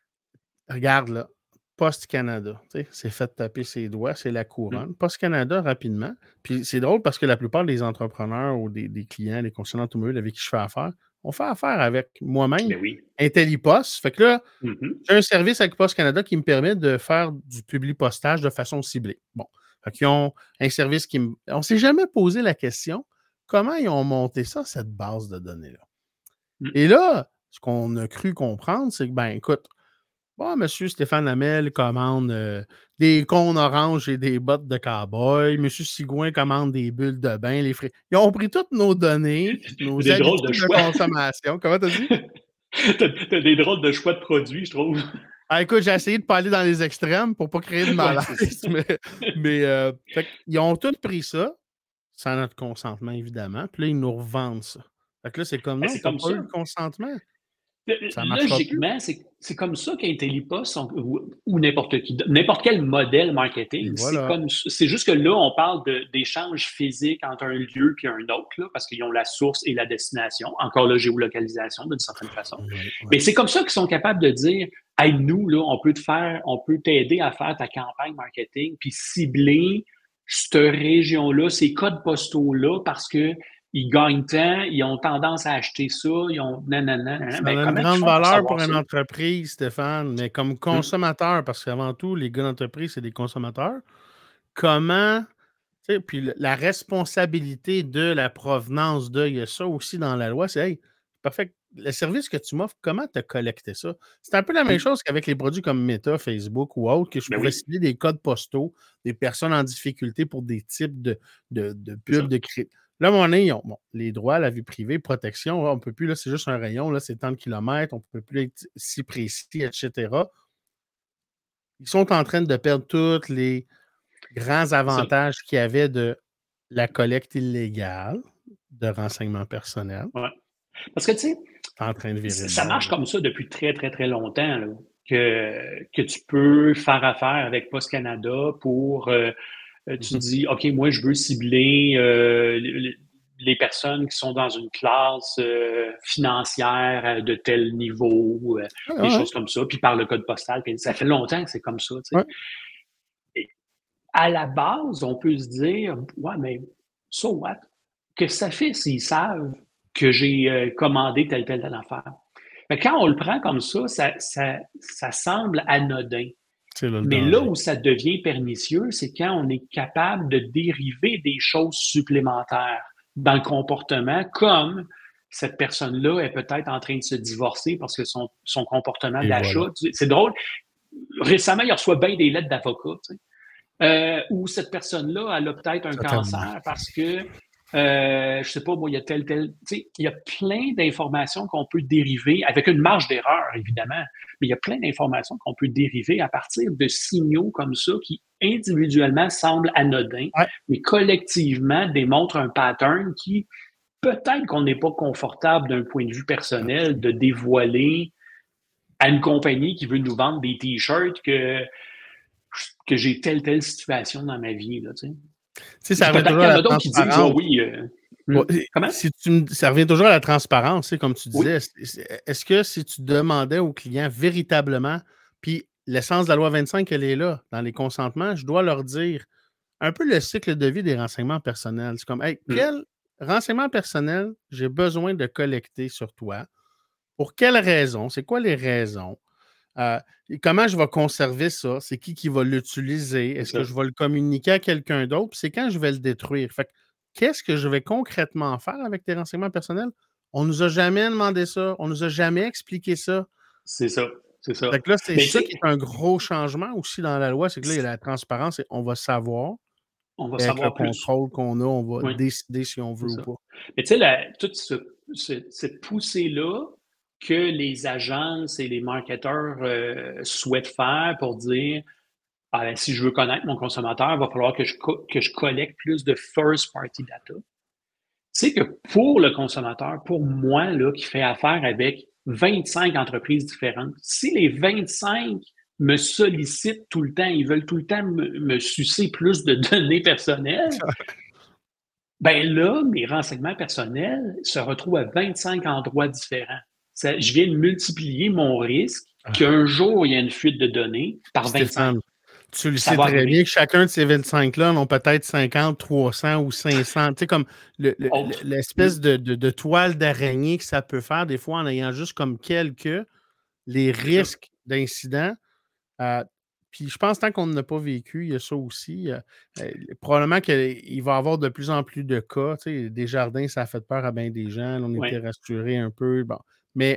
regarde là, Post Canada, tu sais, c'est fait taper ses doigts, c'est la couronne. Mm. Post Canada, rapidement. Puis c'est drôle parce que la plupart des entrepreneurs ou des, des clients, des concessionnaires automobiles avec qui je fais affaire, on fait affaire avec moi-même, Ben oui. IntelliPost. Fait que là, Mhm. j'ai un service avec Post Canada qui me permet de faire du publi-postage de façon ciblée. Bon. Fait qu'ils ont un service qui me. On ne s'est jamais posé la question comment ils ont monté ça, cette base de données-là. Mm. Et là, ce qu'on a cru comprendre, c'est que, ben, écoute, bon, monsieur Stéphane Hamel commande euh, des cônes oranges et des bottes de cow-boy. Monsieur Sigouin commande des bulles de bain, les frais. Ils ont pris toutes nos données, nos Des drôles de habitudes de choix. consommation. Comment t'as dit? T'as t'as des drôles de choix de produits, je trouve. Ah, écoute, j'ai essayé de pas aller dans les extrêmes pour pas créer de Ouais, malaise, c'est ça. mais, mais euh, fait ils ont tous pris ça, sans notre consentement, évidemment, puis là, ils nous revendent ça. Fait que là, c'est comme Ben, non, c'est tu n'as comme pas ça. eu le consentement. Ça ne marchera plus. Logiquement, c'est c'est comme ça qu'IntelliPost sont- ou, ou n'importe qui, n'importe quel modèle Et marketing, c'est voilà. comme c'est juste que là, on parle de- d'échanges physiques entre un lieu et un autre, là, parce qu'ils ont la source et la destination, encore la géolocalisation d'une certaine façon. Oui, oui. Mais c'est comme ça qu'ils sont capables de dire hey, nous, là, on peut te faire, on peut t'aider à faire ta campagne marketing, puis cibler cette région-là, ces codes postaux-là, parce que ils gagnent tant, ils ont tendance à acheter ça, ils ont nanana, nanana. Ça Ben, a une comment ils grande font pour valeur pour savoir une ça? entreprise, Stéphane, mais comme Hum, consommateur, parce qu'avant tout, les gars d'entreprise, c'est des consommateurs, comment, tu sais, puis le- la responsabilité de la provenance de, il y a ça aussi dans la loi, c'est, hey, parfait, le service que tu m'offres, comment tu as collecté ça? C'est un peu la même hum. chose qu'avec les produits comme Meta, Facebook ou autres, que je Ben pouvais oui, cibler des codes postaux, des personnes en difficulté pour des types de, de, de c'est ça. pubs, de cré... Là, mon nez, ils ont bon, les droits, la vie privée, protection, là, on ne peut plus, là, c'est juste un rayon, là, c'est tant de kilomètres, on ne peut plus être si précis, et cetera. Ils sont en train de perdre tous les grands C'est ça. avantages qu'il y avait de la collecte illégale de renseignements personnels. Ouais. Parce que, tu sais, C'est en train de virer de ça marche bord. comme ça depuis très, très, très longtemps, là, que, que tu peux faire affaire avec Post Canada pour, euh, euh, tu te Mhm. dis, OK, moi, je veux cibler euh, les, les personnes qui sont dans une classe euh, financière euh, de tel niveau, euh, Ouais, des ouais, choses comme ça, puis par le code postal. Puis ça fait longtemps que c'est comme ça, tu sais. ouais. Et à la base, on peut se dire, ouais, mais so what? Que ça fait s'ils savent que j'ai euh, commandé telle, telle, telle affaire. Mais quand on le prend comme ça, ça, ça, ça semble anodin. C'est là le Mais danger. là où ça devient pernicieux, c'est quand on est capable de dériver des choses supplémentaires dans le comportement, comme cette personne-là est peut-être en train de se divorcer parce que son, son comportement Et d'achat, voilà. c'est drôle. Récemment, il reçoit bien des lettres d'avocat, tu sais. Euh, ou cette personne-là, elle a peut-être un Totalement. cancer parce que, euh, je sais pas, moi, il y a tel, tel, tu sais, il y a plein d'informations qu'on peut dériver, avec une marge d'erreur, évidemment, mais il y a plein d'informations qu'on peut dériver à partir de signaux comme ça qui, individuellement, semblent anodins, Ouais. mais collectivement démontrent un pattern qui, peut-être qu'on n'est pas confortable d'un point de vue personnel de dévoiler à une compagnie qui veut nous vendre des t-shirts que que j'ai telle, telle situation dans ma vie. Là, tu sais. Tu sais, ça revient Peut-être toujours qu'il y à en la a d'autres qui disent, ah transparence. oui. euh, hmm. Ouais, Comment? si tu me- ça revient toujours à la transparence, tu sais, comme tu Oui. disais. Est- est- Est-ce que si tu demandais aux clients véritablement, puis l'essence de la loi vingt-cinq, elle est là, dans les consentements, je dois leur dire un peu le cycle de vie des renseignements personnels. C'est comme, hey, Hmm. quel renseignement personnel j'ai besoin de collecter sur toi? Pour quelles raisons? C'est quoi les raisons? Euh, et comment je vais conserver ça? C'est qui qui va l'utiliser? Est-ce C'est que ça. je vais le communiquer à quelqu'un d'autre? Puis c'est quand je vais le détruire. Fait que, qu'est-ce que je vais concrètement faire avec tes renseignements personnels? On nous a jamais demandé ça. On nous a jamais expliqué ça. C'est ça. C'est ça. Fait que là, c'est Mais tu ça sais, qui est un gros changement aussi dans la loi, c'est que là, il y a la transparence et on va savoir. on va Et avec le savoir plus. contrôle qu'on a, on va Oui, décider si on c'est veut ou ça. pas. Mais tu sais, la- toute ce- ce- cette poussée-là que les agences et les marketeurs euh, souhaitent faire pour dire, ah, ben, si je veux connaître mon consommateur, il va falloir que je, co- que je collecte plus de first-party data. Tu sais que pour le consommateur, pour moi, là, qui fait affaire avec vingt-cinq entreprises différentes, si les vingt-cinq me sollicitent tout le temps, ils veulent tout le temps me, me sucer plus de données personnelles, ben là, mes renseignements personnels se retrouvent à vingt-cinq endroits différents. Ça, je viens de multiplier mon risque qu'un jour, il y a une fuite de données par vingt-cinq. Stéphane, tu le Ça sais va très arriver. bien que chacun de ces vingt-cinq-là en ont peut-être cinquante, trois cents ou cinq cents. Tu sais, comme le- le- Oh, le- l'espèce de, de- de toile d'araignée que ça peut faire, des fois, en ayant juste comme quelques, les c'est ça. risques d'incidents. Euh, puis je pense, tant qu'on n'a pas vécu, il y a ça aussi. euh, euh, probablement qu'il va y avoir de plus en plus de cas. Tu sais, des jardins, ça a fait peur à bien des gens. Là, on Oui. était rassurés un peu. Bon. Mais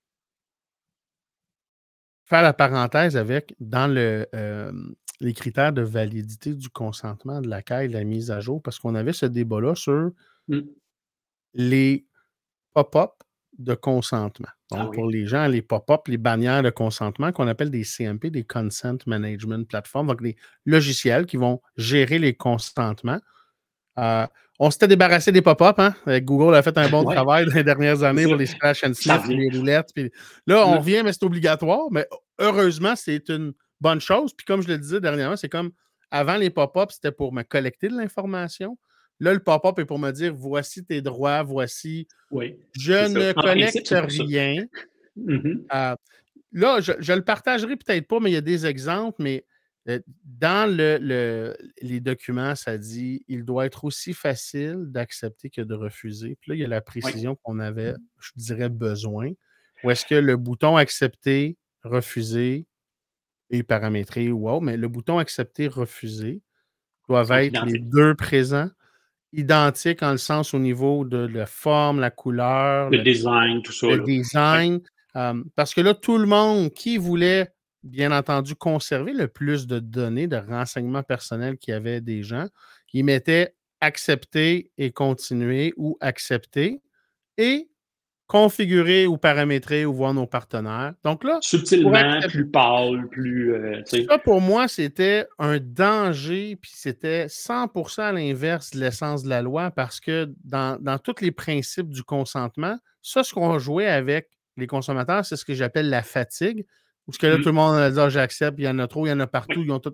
faire la parenthèse avec, dans le, euh, les critères de validité du consentement de la C A I, de la mise à jour, parce qu'on avait ce débat-là sur Mm. les pop-up de consentement. Donc, Ah oui. pour les gens, les pop-up, les bannières de consentement qu'on appelle des C M P, des Consent Management Platforms, donc des logiciels qui vont gérer les consentements. Euh, on s'était débarrassé des pop-up, hein? Google a fait un bon Ouais. travail dans les dernières années C'est pour ça. les splash and Ça sniff, revient. les roulettes. Puis là, on Mm. revient, mais c'est obligatoire. Mais heureusement, c'est une bonne chose. Puis comme je le disais dernièrement, c'est comme avant les pop-up, c'était pour me collecter de l'information. Là, le pop-up est pour me dire voici tes droits, voici. Oui. Je C'est ça. ne En principe, collecte c'est pour ça. rien. Mhm. Euh, là, je, je le partagerai peut-être pas, mais il y a des exemples, mais euh, dans le, le- les documents, ça dit il doit être aussi facile d'accepter que de refuser. Puis là, il y a la Oui. précision qu'on avait, je dirais, besoin. Ou est-ce que le bouton accepter, refuser est paramétré ou autre, mais le bouton accepter, refuser doivent Sont être les identiques. deux présents, identiques en le sens au niveau de la forme, la couleur, Le le, design, tout ça. le Là. design. Euh, parce que là, tout le monde qui voulait, bien entendu, conserver le plus de données, de renseignements personnels qu'il y avait des gens, ils mettaient accepter et continuer ou accepter et configurer ou paramétrer ou voir nos partenaires. Donc là, pour Subtilement, accepter, plus pâle, plus. euh, tu sais. ça, pour moi, c'était un danger, puis c'était cent pour cent à l'inverse de l'essence de la loi, parce que dans, dans tous les principes du consentement, ça, ce qu'on jouait avec les consommateurs, c'est ce que j'appelle la fatigue, où ce que là, Mm. tout le monde a dit ah, j'accepte, il y en a trop, il y en a partout, Oui. ils ont tout.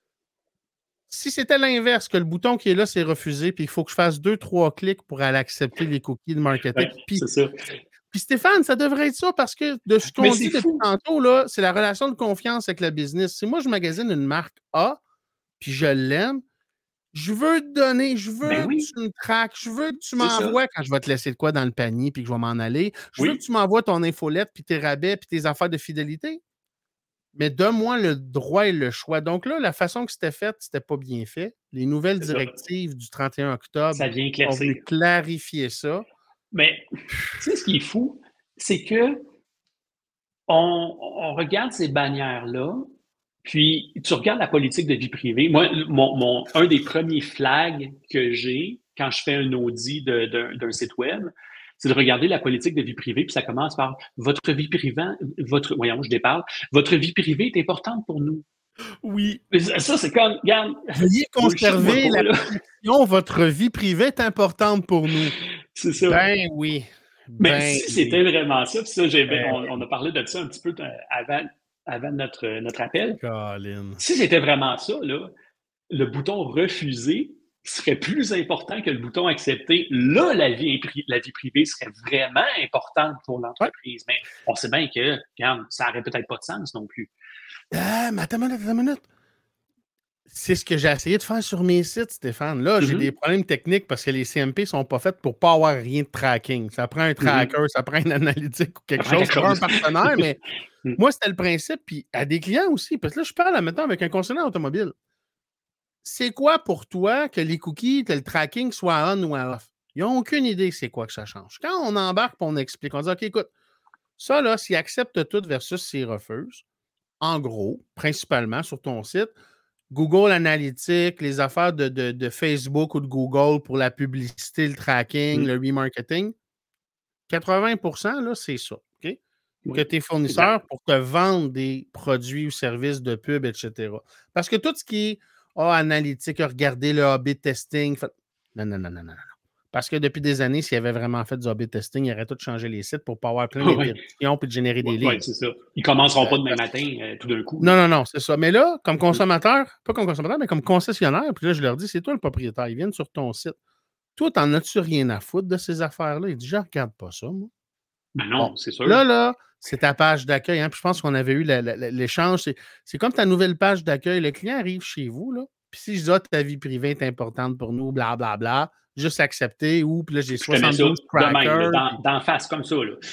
Si c'était l'inverse, que le bouton qui est là, c'est refusé, puis il faut que je fasse deux, trois clics pour aller accepter les cookies de marketing. Ouais, Puis, c'est ça. puis Stéphane, ça devrait être ça parce que de ce Mais qu'on c'est dit depuis fou. tantôt, là, c'est la relation de confiance avec le business. Si moi, je magasine une marque A, puis je l'aime, Je veux te donner, je veux Ben que oui, tu me traques, je veux que tu c'est ça. m'envoies quand je vais te laisser de quoi dans le panier puis que je vais m'en aller. Je veux Oui. que tu m'envoies ton infolette puis tes rabais puis tes affaires de fidélité. Mais donne-moi le droit et le choix. Donc là, la façon que c'était fait, c'était pas bien fait. Les nouvelles C'est ça. directives du trente et un octobre Ça vient sont venues éclaircir. clarifier ça. Mais tu sais, ce qui est fou, c'est que on, on regarde ces bannières-là, puis tu regardes la politique de vie privée. Moi, mon, mon- un des premiers flags que j'ai quand je fais un audit de- d'un d'un site web, c'est de regarder la politique de vie privée, puis ça commence par votre vie privée, votre, voyons, je déparle, votre vie privée est importante pour nous. Oui. Ça, ça, c'est comme, regarde, Veuillez bullshit-moi conserver pas, la là. protection. Votre vie privée est importante pour nous. C'est ça. Ben oui. Mais Ben si oui. c'était vraiment ça, puis ça, j'ai- Ben on, on a parlé de ça un petit peu euh, avant, avant notre, notre appel. Colin. Si c'était vraiment ça, là, le bouton refuser serait plus important que le bouton accepter. Là, la vie, impri- la vie privée serait vraiment importante pour l'entreprise. Mais on sait bien que, regarde, ça n'aurait peut-être pas de sens non plus. Ah, mais attends une minute, attends une minute. C'est ce que j'ai essayé de faire sur mes sites, Stéphane. Là, j'ai Mhm. des problèmes techniques parce que les C M P ne sont pas faits pour ne pas avoir rien de tracking. Ça prend un tracker, ça prend une analytique ou quelque prend chose, quelque ça prend un chose. partenaire, mais Mm. moi, c'était le principe. Puis à des clients aussi, parce que là, je parle maintenant avec un concessionnaire automobile. C'est quoi pour toi que les cookies, que le tracking soit on ou off? Ils n'ont aucune idée c'est quoi que ça change. Quand on embarque et on explique, on dit OK, écoute, ça, là, s'ils acceptent tout versus s'ils refusent, en gros, principalement sur ton site, Google Analytics, les affaires de, de, de Facebook ou de Google pour la publicité, le tracking, Mm. le remarketing, quatre-vingts pour cent, là, c'est ça. OK? Oui. Que tes fournisseurs Exact. pour te vendre des produits ou services de pub, et cetera. Parce que tout ce qui est oh, analytique, regarder le A B testing, fait... non, non, non, non, non, non. Parce que depuis des années, s'ils avaient vraiment fait du A B testing, ils auraient tout changé les sites pour pas avoir plein Oui, d'interruptions et de générer des oui, leads. c'est ça. Ils ne commenceront Euh, pas demain parce- matin euh, tout d'un coup. Non, là. non, non, c'est ça. Mais là, comme consommateur, pas comme consommateur, mais comme concessionnaire, puis là, je leur dis, c'est toi le propriétaire. Ils viennent sur ton site. Toi, t'en as-tu rien à foutre de ces affaires-là? Il dit, je regarde pas ça, moi. Ben Bon, non, c'est sûr. là, là, c'est ta page d'accueil. Hein, puis je pense qu'on avait eu la- la- la- l'échange. C'est, c'est comme ta nouvelle page d'accueil. Le client arrive chez vous, là. Puis si je dis, ah, ta vie privée est importante pour nous, blablabla, bla, bla, juste accepter, ou puis là, j'ai Je te mets ça soixante-douze de même, là, trackers. d'en, puis- d'en face, comme ça. Là.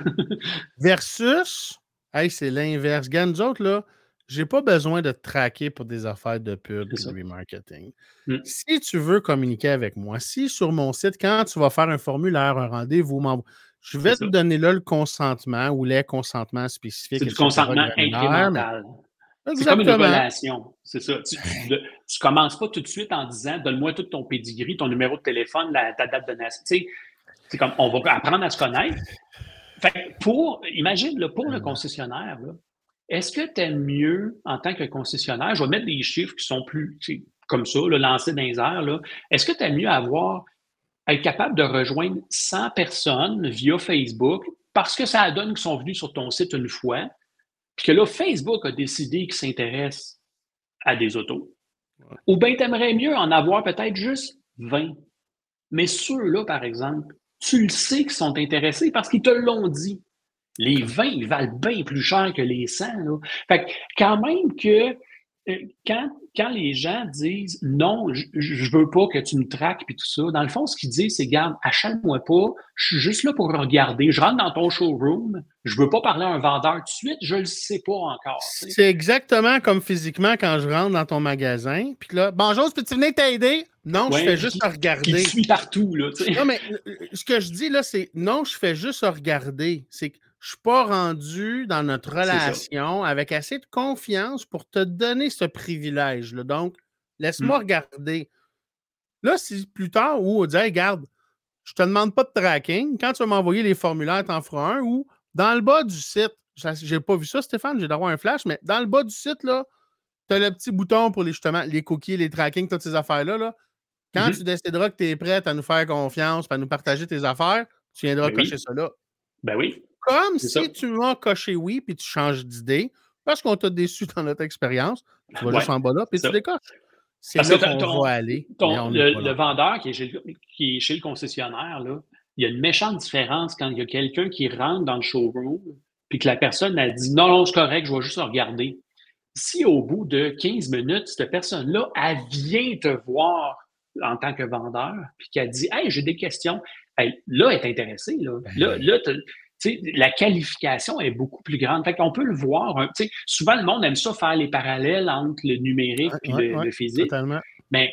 Versus, hey, c'est l'inverse. Gars, nous autres, là, j'ai pas besoin de te traquer pour des affaires de pub et C'est de ça. remarketing. Mm. Si tu veux communiquer avec moi, si sur mon site, quand tu vas faire un formulaire, un rendez-vous, m'envo- je vais C'est te ça. donner là le consentement ou les consentements spécifiques. C'est du et cetera, consentement granulaires, mais- incrémental. C'est comme une Exactement. relation. C'est ça. Tu, tu, de- tu commences pas tout de suite en disant donne-moi tout ton pedigree, ton numéro de téléphone, la, ta date de naissance. Tu sais, c'est comme on va apprendre à se connaître. Fait que pour, imagine, là, pour le concessionnaire, là, est-ce que tu aimes mieux, en tant que concessionnaire, je vais mettre des chiffres qui sont plus tu sais, comme ça, là, lancés dans les airs, là, est-ce que tu aimes mieux avoir, être capable de rejoindre cent personnes via Facebook parce que ça donne qu'ils sont venus sur ton site une fois, puis que là, Facebook a décidé qu'ils s'intéressent à des autos, ou bien tu aimerais mieux en avoir peut-être juste vingt. Mais ceux-là, par exemple, tu le sais qu'ils sont intéressés parce qu'ils te l'ont dit. Les vingt, ils valent bien plus cher que les cent. Là. Fait que quand même que euh, quand, quand les gens disent non, je, je veux pas que tu me traques puis tout ça, dans le fond, ce qu'ils disent, c'est garde, achète-moi pas, je suis juste là pour regarder. Je rentre dans ton showroom, je veux pas parler à un vendeur tout de suite, je le sais pas encore. tu sais. C'est exactement comme physiquement quand je rentre dans ton magasin. Puis là, bonjour, peux-tu venir t'aider? Non, Ouais, je fais juste qui- Qui regarder. te suit partout, là, tu sais. Non, mais euh, ce que je dis là, c'est non, je fais juste regarder. C'est que je ne suis pas rendu dans notre ça. relation avec assez de confiance pour te donner ce privilège-là. Donc, laisse-moi Mm. regarder. Là, si plus tard, ou on dit, hey, regarde, je ne te demande pas de tracking. Quand tu vas m'envoyer les formulaires, tu en feras un. Ou dans le bas du site, je n'ai pas vu ça, Stéphane, j'ai d'avoir un flash, mais dans le bas du site, là, tu as le petit bouton pour les, justement, les cookies, les tracking, toutes ces affaires-là. Là. Quand Mhm. tu décideras que tu es prête à nous faire confiance, à nous partager tes affaires, tu viendras Ben cocher oui. ça là. Ben oui. Comme C'est si ça. tu m'as coché oui, puis tu changes d'idée, parce qu'on t'a déçu dans notre expérience, tu vas Ouais, juste en bas là, puis c'est tu ça. décoches. C'est Parce là que ton- qu'on ton- va aller, ton- mais on le, n'est pas le là. vendeur qui est, chez le, qui est chez le concessionnaire, là, il y a une méchante différence quand il y a quelqu'un qui rentre dans le showroom puis que la personne a dit non, non, c'est correct, je vais juste regarder. si au bout de quinze minutes, cette personne-là, elle vient te voir en tant que vendeur, puis qu'elle dit « Hey, j'ai des questions », hey, là, elle est intéressée. Là, là, Ben, là t'sais, la qualification est beaucoup plus grande. Fait qu'on peut le voir. Un, souvent, le monde aime ça faire les parallèles entre le numérique ouais, et ouais, le, ouais, le physique. totalement. Mais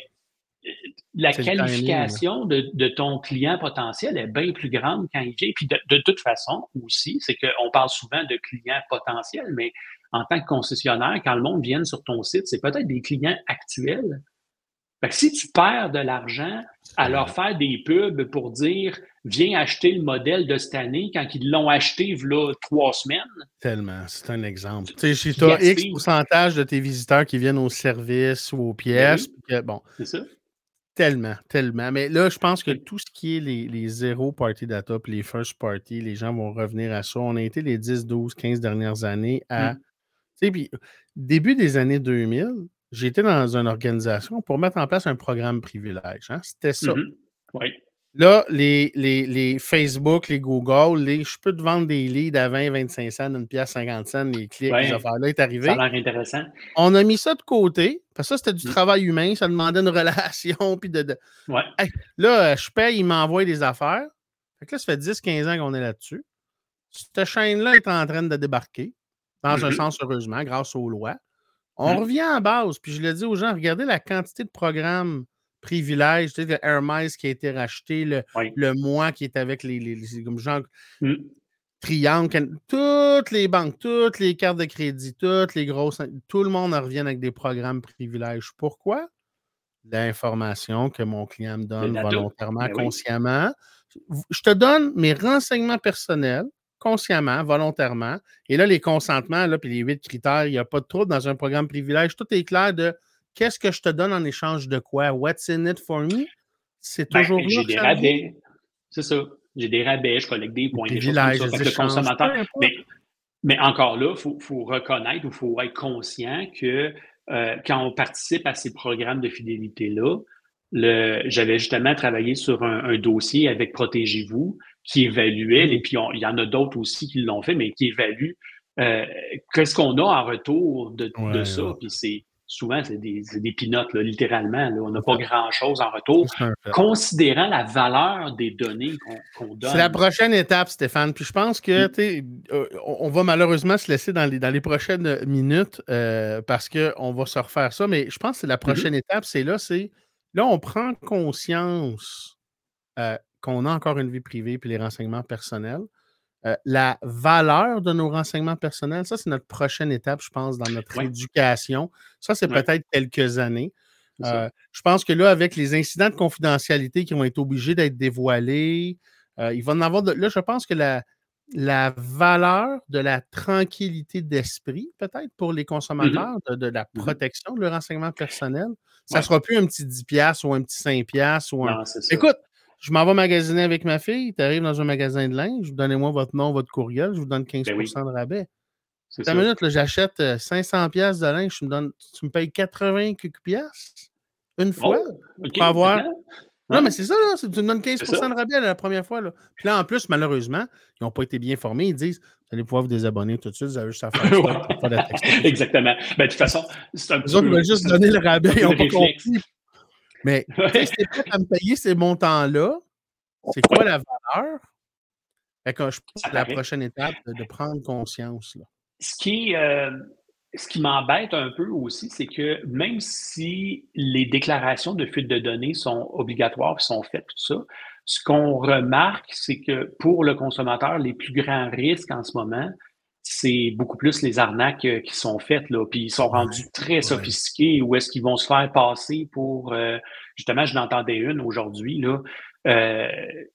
la C'est le timing, là. qualification de, de ton client potentiel est bien plus grande quand il vient. Puis de, de toute façon aussi, c'est qu'on parle souvent de clients potentiels, mais en tant que concessionnaire, quand le monde vient sur ton site, c'est peut-être des clients actuels. Fait que si tu perds de l'argent à leur faire des pubs pour dire « Viens acheter le modèle de cette année » quand ils l'ont acheté voilà trois semaines. Tellement, c'est un exemple. Tu sais, si tu tu as X gaspilles. pourcentage de tes visiteurs qui viennent au service ou aux Ben pièces, oui, puis que, bon, c'est ça. tellement, tellement. Mais là, je pense que Fait que- tout ce qui est les, les zéro party data puis les first party, les gens vont revenir à ça. On a été les dix, douze, quinze dernières années à. Mm. Tu sais, puis début des années deux mille, j'étais dans une organisation pour mettre en place un programme privilège. Hein? C'était ça. Mhm. Oui. Là, les, les, les Facebook, les Google, les, je peux te vendre des leads à vingt, vingt-cinq cents, une pièce cinquante cents, les clics, les Ouais, affaires-là est ça a arrivé. l'air intéressant. On a mis ça de côté, parce que ça, c'était du Mm. travail humain, ça demandait une relation, puis de, de... Ouais. Hey, là, je paye, il m'envoie des affaires. Fait que là, ça fait dix, quinze ans qu'on est là-dessus. Cette chaîne-là est en train de débarquer, dans un Mhm. sens, heureusement, grâce aux lois. On Mm. revient en base, puis je le dis aux gens, regardez la quantité de programmes privilèges, tu sais, le Hermès qui a été racheté, le, Oui. le Moi qui est avec les, les, les comme genre Mm. Triangle, toutes les banques, toutes les cartes de crédit, toutes les grosses, tout le monde en revient avec des programmes privilèges. Pourquoi? L'information que mon client me Le donne data. volontairement, Ben oui. consciemment. Je te donne mes renseignements personnels, consciemment, volontairement. Et là, les consentements, là, puis les huit critères, il n'y a pas de trouble dans un programme privilège. Tout est clair de qu'est-ce que je te donne en échange de quoi? What's in it for me? C'est Ben, toujours là j'ai que des ça revient. rabais. C'est ça. J'ai des rabais, je collecte des Des points, des choses comme privilèges, ça. des Fait que le échanges, peu consommateur. importe. Mais, mais encore là, il faut, faut reconnaître ou il faut être conscient que euh, quand on participe à ces programmes de fidélité-là, le, j'avais justement travaillé sur un, un dossier avec Protégez-vous qui évaluait, Mmh. et puis on- il y en a d'autres aussi qui l'ont fait, mais qui évaluent euh, qu'est-ce qu'on a en retour de, de Ouais, ça. ouais. Puis c'est souvent, c'est des, c'est des peanuts, là, littéralement. Là. On n'a C'est pas un fait. grand-chose en retour, C'est un fait. considérant la valeur des données qu'on, qu'on donne. C'est la prochaine étape, Stéphane. Puis je pense que Mm. tu sais, euh, on on va malheureusement se laisser dans les, dans les prochaines minutes euh, parce qu'on va se refaire ça. Mais je pense que c'est la prochaine Mhm. étape, c'est là, c'est là, on prend conscience euh, qu'on a encore une vie privée puis les renseignements personnels. Euh, la valeur de nos renseignements personnels, ça, c'est notre prochaine étape, je pense, dans notre Ouais. éducation. Ça, c'est Ouais. peut-être quelques années. C'est ça. Euh, je pense que là, avec les incidents de confidentialité qui vont être obligés d'être dévoilés, euh, il va en avoir de. Là, je pense que la, la valeur de la tranquillité d'esprit, peut-être pour les Mhm. consommateurs, de, de la Mhm. protection de leur renseignement personnel, ça ne Ouais. sera plus un petit dix piastres ou un petit cinq piastres ou un. Non, c'est ça. Écoute, je m'en vais magasiner avec ma fille, tu arrives dans un magasin de linge, donnez-moi votre nom, votre courriel, je vous donne quinze Ben pour oui, cent de rabais. c'est Ta ça. minute, là, j'achète euh, cinq cents piastres de linge, tu me, donnes, tu me payes quatre-vingts quelques piastres une fois Oh, OK, pour avoir. maintenant? Non, Ouais, mais c'est ça, là, c'est- tu me donnes quinze c'est pour cent ça. de rabais la première fois. Là. Puis là, en plus, malheureusement, ils n'ont pas été bien formés. Ils disent vous allez pouvoir vous désabonner tout de suite, vous avez juste à faire stop, Ouais. pas de texto. tout de suite. Exactement. Ben, de toute façon, c'est un Les petit autres peu, veulent juste c'est un, donner le un rabais, peu ils n'ont le pas réflexe. compris. Mais tu sais, Ouais. si tu es prêt à me payer ces montants-là, c'est quoi la valeur? Fait que je pense Ça que c'est la paraît. prochaine étape de, de prendre conscience. Là. Ce qui, est, euh, ce qui m'embête un peu aussi, c'est que même si les déclarations de fuite de données sont obligatoires et sont faites, tout ça, ce qu'on remarque, c'est que pour le consommateur, les plus grands risques en ce moment, c'est beaucoup plus les arnaques euh, qui sont faites, là, puis ils sont Ouais, rendus très ouais. sophistiqués, où est-ce qu'ils vont se faire passer pour... euh, justement, je l'entendais une aujourd'hui, là, euh,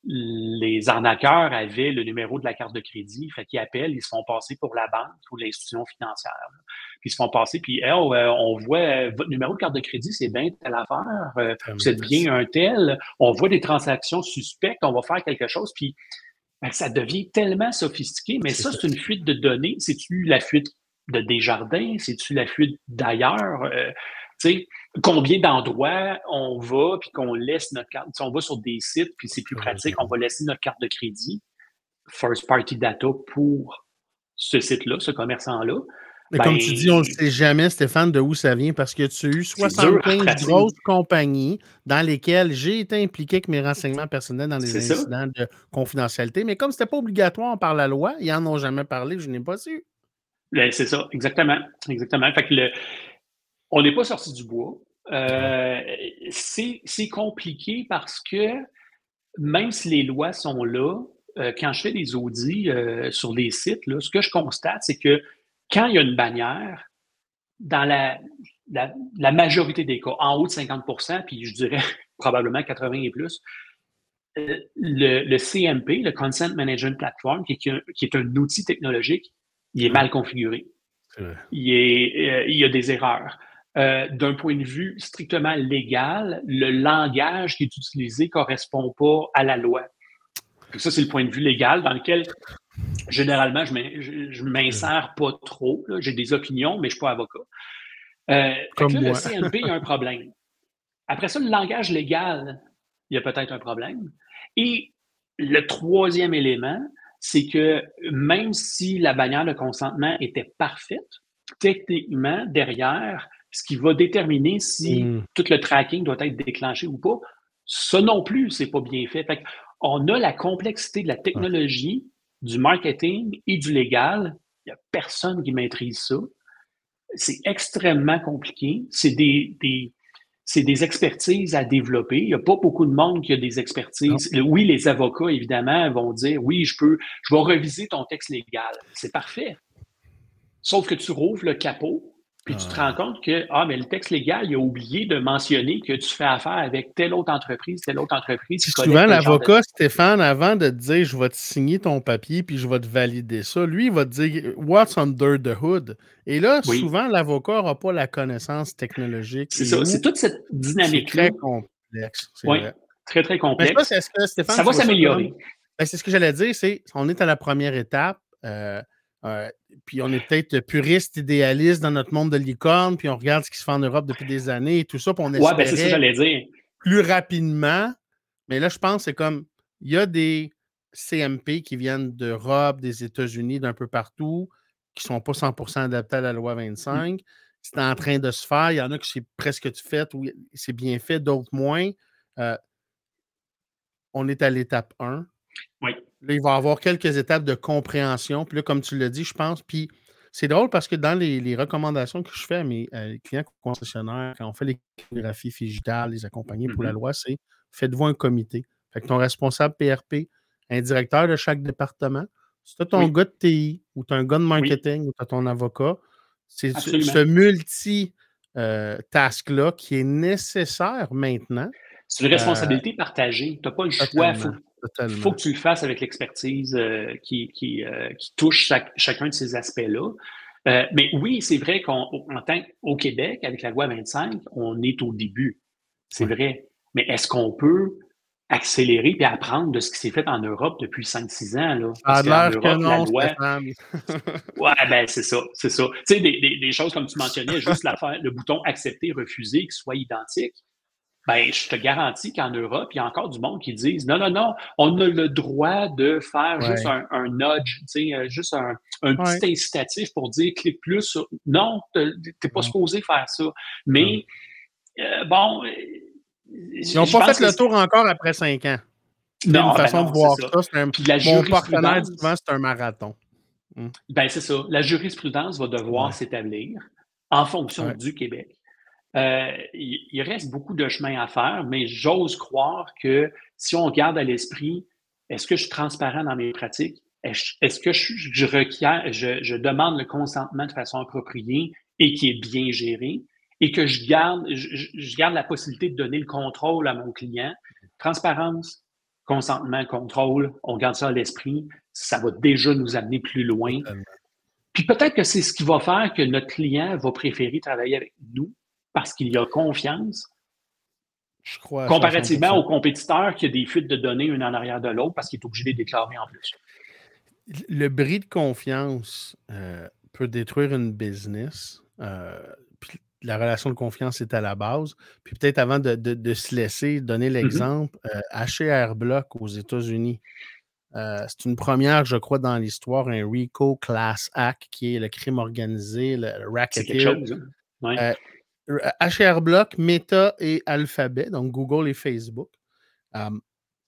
les arnaqueurs avaient le numéro de la carte de crédit, fait qu'ils appellent, ils se font passer pour la banque ou l'institution financière. Là. Puis ils se font passer, puis hey, oh, euh, on voit euh, votre numéro de carte de crédit, c'est bien telle affaire, euh, vous êtes bien un tel, on voit des transactions suspectes, on va faire quelque chose, puis ben, ça devient tellement sophistiqué, mais C'est ça, ça. c'est une fuite de données. C'est-tu la fuite de Desjardins? C'est-tu la fuite d'ailleurs? Euh, tu sais, combien d'endroits on va puis qu'on laisse notre carte? Si on va sur des sites puis c'est plus pratique, on va laisser notre carte de crédit, first party data pour ce site-là, ce commerçant-là. Mais ben, comme tu dis, on ne sait jamais, Stéphane, de où ça vient, parce que tu as eu c'est dur à soixante-quinze retracer. grosses compagnies dans lesquelles j'ai été impliqué avec mes renseignements personnels dans des C'est ça. incidents de confidentialité. Mais comme ce n'était pas obligatoire par la loi, ils n'en ont jamais parlé, je n'ai pas su. Ben, c'est ça, exactement. Exactement. Fait que le, on n'est pas sorti du bois. Euh, c'est, c'est compliqué parce que même si les lois sont là, euh, quand je fais des audits euh, sur des sites, là, ce que je constate, c'est que quand il y a une bannière, dans la, la, la majorité des cas, en haut de cinquante pour cent, puis je dirais probablement quatre-vingts et plus, euh, le, le C M P, le Consent Management Platform, qui est, un, qui est un outil technologique, il est Ouais. mal configuré. C'est vrai. Il, est, euh, il y a des erreurs. Euh, d'un point de vue strictement légal, le langage qui est utilisé ne correspond pas à la loi. Donc ça, c'est le point de vue légal dans lequel, généralement, je ne m'insère pas trop. Là. J'ai des opinions, mais je ne suis pas avocat. Euh, Comme fait que là, moi. le C M P, il y a un problème. Après ça, le langage légal, il y a peut-être un problème. Et le troisième élément, c'est que même si la bannière de consentement était parfaite, techniquement, derrière, ce qui va déterminer si Mm. tout le tracking doit être déclenché ou pas, ça non plus, c'est pas bien fait. Fait on a la complexité de la technologie, du marketing et du légal. Il n'y a personne qui maîtrise ça. C'est extrêmement compliqué. C'est des, des, c'est des expertises à développer. Il n'y a pas beaucoup de monde qui a des expertises. Non. Oui, les avocats, évidemment, vont dire, oui, je peux, je vais reviser ton texte légal. C'est parfait. Sauf que tu rouvres le capot, puis tu te rends compte que, ah, mais le texte légal, il a oublié de mentionner que tu fais affaire avec telle autre entreprise, telle autre entreprise. Qui souvent, l'avocat, de... Stéphane, avant de te dire, je vais te signer ton papier, puis je vais te valider ça, lui, il va te dire, what's under the hood? Et là, oui. souvent, l'avocat n'aura pas la connaissance technologique. C'est ça, c'est toute cette dynamique-là. C'est très complexe. Oui, vrai. très, très complexe. Mais ça, est-ce que, Stéphane, ça va s'améliorer. Ben, c'est ce que j'allais dire, c'est on est à la première étape. Euh, Euh, puis on est peut-être puriste, idéaliste dans notre monde de licorne, puis on regarde ce qui se fait en Europe depuis des années et tout ça, puis on espérait ouais, ben c'est ça que j'allais dire. Plus rapidement. Mais là, je pense que c'est comme, il y a des C M P qui viennent d'Europe, des États-Unis, d'un peu partout, qui ne sont pas cent pour cent adaptés à la loi vingt-cinq. Mm. C'est en train de se faire. Il y en a qui c'est presque fait, ou c'est bien fait, d'autres moins. Euh, on est à l'étape un. Oui. Là, il va y avoir quelques étapes de compréhension. Puis là, comme tu l'as dit, je pense, puis c'est drôle parce que dans les, les recommandations que je fais à mes euh, clients concessionnaires, quand on fait les cartographies digitales, les accompagner mm-hmm. pour la loi, c'est faites-vous un comité. Fait que ton responsable P R P, un directeur de chaque département, si tu as ton oui. gars de T I ou tu as un gars de marketing oui. ou tu as ton avocat, c'est ce, ce multi-task-là euh, qui est nécessaire maintenant. C'est une responsabilité euh, partagée. Tu n'as pas le choix. Il faut que tu le fasses avec l'expertise euh, qui, qui, euh, qui touche chaque, chacun de ces aspects-là. Euh, mais oui, c'est vrai qu'en tant qu'au Québec, avec la loi vingt-cinq, on est au début. C'est oui. vrai. Mais est-ce qu'on peut accélérer et apprendre de ce qui s'est fait en Europe depuis cinq six ans? Là? Parce ça a l'air que non, la loi... ouais, ben c'est ça, c'est ça. Tu sais, des, des, des choses comme tu mentionnais, juste l'affaire, le bouton accepter, refuser, qui soit identique. Ben, je te garantis qu'en Europe, il y a encore du monde qui disent non, non, non, on a le droit de faire ouais. juste un, un nudge, tu sais, juste un, un ouais. petit incitatif pour dire clique plus sur. Non, tu n'es pas ouais. supposé faire ça. Mais euh, bon. Ils n'ont pas fait le tour encore après cinq ans. Non, une façon ben non, de voir ça. ça. C'est un, mon partenaire dit souvent, c'est un marathon. Hmm. Ben, c'est ça. La jurisprudence va devoir ouais. s'établir en fonction ouais. du Québec. Euh, il, il reste beaucoup de chemin à faire, mais j'ose croire que si on garde à l'esprit, est-ce que je suis transparent dans mes pratiques? Est-ce, est-ce que je, je requiers, je, je demande le consentement de façon appropriée et qui est bien géré? Et que je garde, je, je garde la possibilité de donner le contrôle à mon client. Transparence, consentement, contrôle, on garde ça à l'esprit. Ça va déjà nous amener plus loin. Puis peut-être que c'est ce qui va faire que notre client va préférer travailler avec nous parce qu'il y a confiance. Je crois comparativement au compétiteur qui a des fuites de données une en arrière de l'autre parce qu'il est obligé de les déclarer en plus. Le bris de confiance euh, peut détruire une business. Euh, puis la relation de confiance est à la base. Puis peut-être avant de, de, de se laisser donner l'exemple, mm-hmm. euh, H et R Block aux États-Unis. Euh, c'est une première, je crois, dans l'histoire, un RICO Class Act, qui est le crime organisé, le, le C'est quelque racketeer. chose, hein? Ouais. Euh, H R Block, Meta et Alphabet, donc Google et Facebook. Um,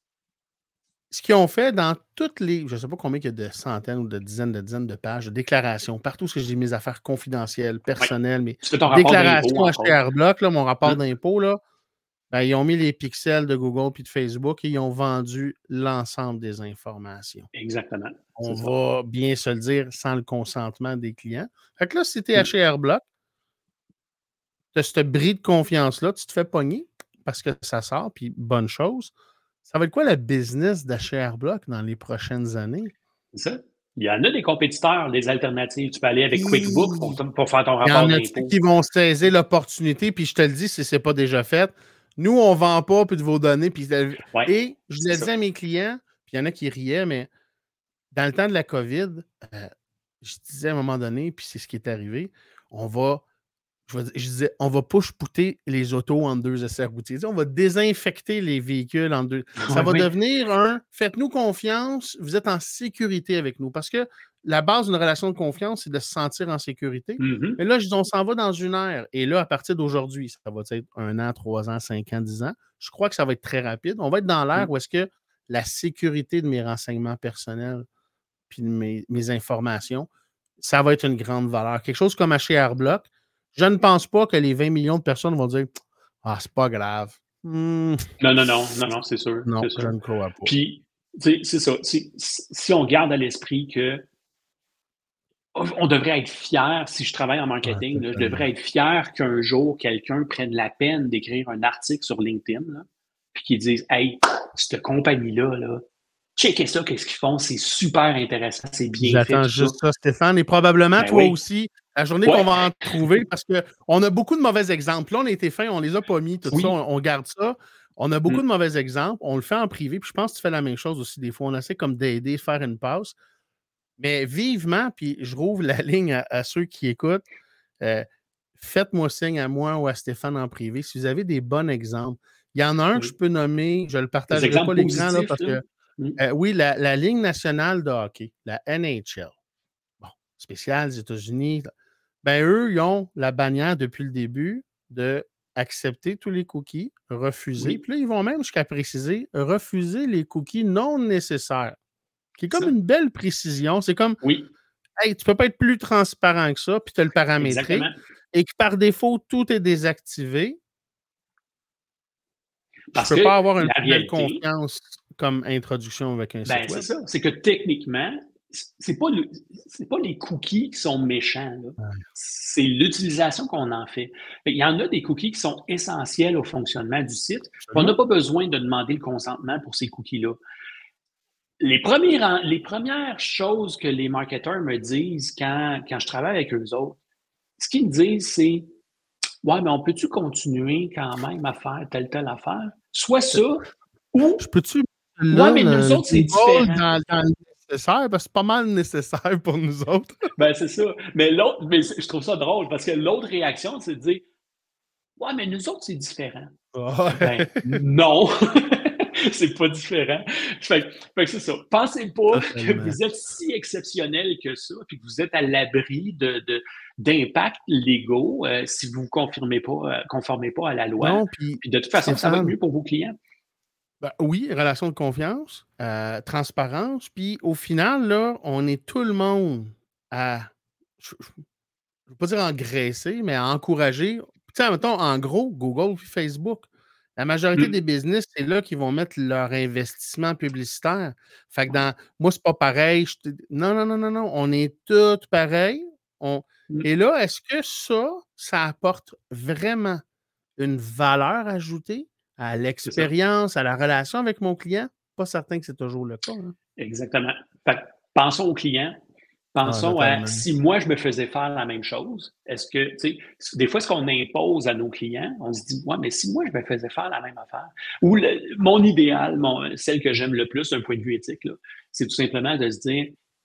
ce qu'ils ont fait dans toutes les, je ne sais pas combien il y a de centaines ou de dizaines de dizaines de pages de déclarations, partout où j'ai mes affaires confidentielles, personnelles, Ouais. mais Tu fais ton rapport déclarations d'impôt, H R Block, là, mon rapport Hum. d'impôt, là, ben, ils ont mis les pixels de Google et de Facebook et ils ont vendu l'ensemble des informations. Exactement. On C'est va ça. bien se le dire sans le consentement des clients. Fait que là, si tu es Hum. H R Block, tu as ce bris de confiance-là, tu te fais pogner parce que ça sort, puis bonne chose. Ça va être quoi le business d'H R Block dans les prochaines années? C'est ça. Il y en a des compétiteurs, des alternatives. Tu peux aller avec QuickBooks pour, pour faire ton Il y rapport en a d'impôt. qui vont saisir l'opportunité, puis je te le dis, si ce n'est pas déjà fait, nous, on ne vend pas puis de vos données. Puis... Ouais, Et je le c'est ça. disais à mes clients, puis il y en a qui riaient, mais dans le temps de la COVID, euh, je disais à un moment donné, puis c'est ce qui est arrivé, on va, je, vais- je disais, on va push-pouter les autos en deux essais routiers. Tu sais, on va désinfecter les véhicules en deux. Ça Ouais, va ouais. devenir un, faites-nous confiance, vous êtes en sécurité avec nous. Parce que la base d'une relation de confiance, c'est de se sentir en sécurité. Mhm. Mais là, je dis, on s'en va dans une ère. Et là, à partir d'aujourd'hui, ça va être un an, trois ans, cinq ans, dix ans. Je crois que ça va être très rapide. On va être dans l'ère Mhm. où est-ce que la sécurité de mes renseignements personnels puis de mes, mes informations, ça va être une grande valeur. Quelque chose comme H R Block, je ne pense pas que les vingt millions de personnes vont dire ah, c'est pas grave. Hmm, Non, non, non, non, non, c'est sûr. non, c'est je sûr. ne crois pas. Puis, tu sais, c'est ça. Si, si on garde à l'esprit que on devrait être fier, si je travaille en marketing, Ouais, là, je devrais être fier qu'un jour, quelqu'un prenne la peine d'écrire un article sur LinkedIn, là, puis qu'il dise « Hey, cette compagnie-là, là, checkez ça, qu'est-ce qu'ils font, c'est super intéressant, c'est bien fait, J'attends tout juste ça. ça, Stéphane. Et probablement, Ben toi oui. aussi, la journée Ouais. qu'on va en trouver, parce qu'on a beaucoup de mauvais exemples. Là, on a été fin, on les a pas mis, tout Oui. ça, on, on garde ça. On a beaucoup Mm. de mauvais exemples. On le fait en privé. Puis je pense que tu fais la même chose aussi des fois. On essaie comme d'aider, faire une passe. Mais vivement, puis je rouvre la ligne à, à ceux qui écoutent. Euh, faites-moi signe à moi ou à Stéphane en privé si vous avez des bons exemples. Il y en a un que je Oui. peux nommer, je ne le Des partagerai exemples pas l'écran là, positifs, parce là. que Mm. euh, oui, la, la Ligue nationale de hockey, la N H L, bon, spéciale des États-Unis, ben eux, ils ont la bannière depuis le début de accepter tous les cookies, refuser. Oui. Puis là, ils vont même jusqu'à préciser refuser les cookies non nécessaires, qui est comme Ça. une belle précision. C'est comme Oui, hey, tu ne peux pas être plus transparent que ça, puis tu as le paramétré, exactement. et que par défaut, tout est désactivé. Parce Je ne que peux pas avoir une la plus belle réalité, confiance comme introduction avec un ben, site c'est web. ça. C'est que techniquement, c'est pas, le, c'est pas les cookies qui sont méchants. Là. Ouais. C'est l'utilisation qu'on en fait. Il y en a des cookies qui sont essentiels au fonctionnement du site. On n'a pas besoin de demander le consentement pour ces cookies-là. Les, premiers, les premières choses que les marketeurs me disent quand, quand je travaille avec eux autres, ce qu'ils me disent, c'est « Ouais, mais on peut-tu continuer quand même à faire telle, telle affaire? » Soit ça, ou Je peux-tu ouais, mais nous autres, c'est différent. Dans, dans le nécessaire, parce que c'est pas mal nécessaire pour nous autres. Ben, c'est ça. Mais l'autre, mais je trouve ça drôle parce que l'autre réaction, c'est de dire ouais, mais nous autres, c'est différent. Ouais. Ben, non, c'est pas différent. Fait, fait que c'est ça. Pensez pas que vous êtes si exceptionnel que ça, puis que vous êtes à l'abri de, de, d'impacts légaux euh, si vous ne confirmez pas, euh, conformez pas à la loi. Non, puis, puis de toute façon, ça va être mieux pour vos clients. Ben, oui, relation de confiance, euh, transparence, puis au final, là, on est tout le monde à, je ne veux pas dire engraisser, mais à encourager. Tu sais, mettons, en gros, Google puis Facebook. La majorité Mm. des business, c'est là qu'ils vont mettre leur investissement publicitaire. Fait que dans, moi, c'est pas pareil. Je te- non, non, non, non, non. On est tous pareils. On... Mm. Et là, est-ce que ça, ça apporte vraiment une valeur ajoutée à l'expérience, à la relation avec mon client? Pas certain que c'est toujours le cas. Hein. Exactement. Fait que pensons aux clients. Pensons ah, à si moi, je me faisais faire la même chose, est-ce que, tu sais, des fois, ce qu'on impose à nos clients, on se dit, ouais, mais si moi, je me faisais faire la même affaire, ou le, mon idéal, mon, celle que j'aime le plus d'un point de vue éthique, là, c'est tout simplement de se dire,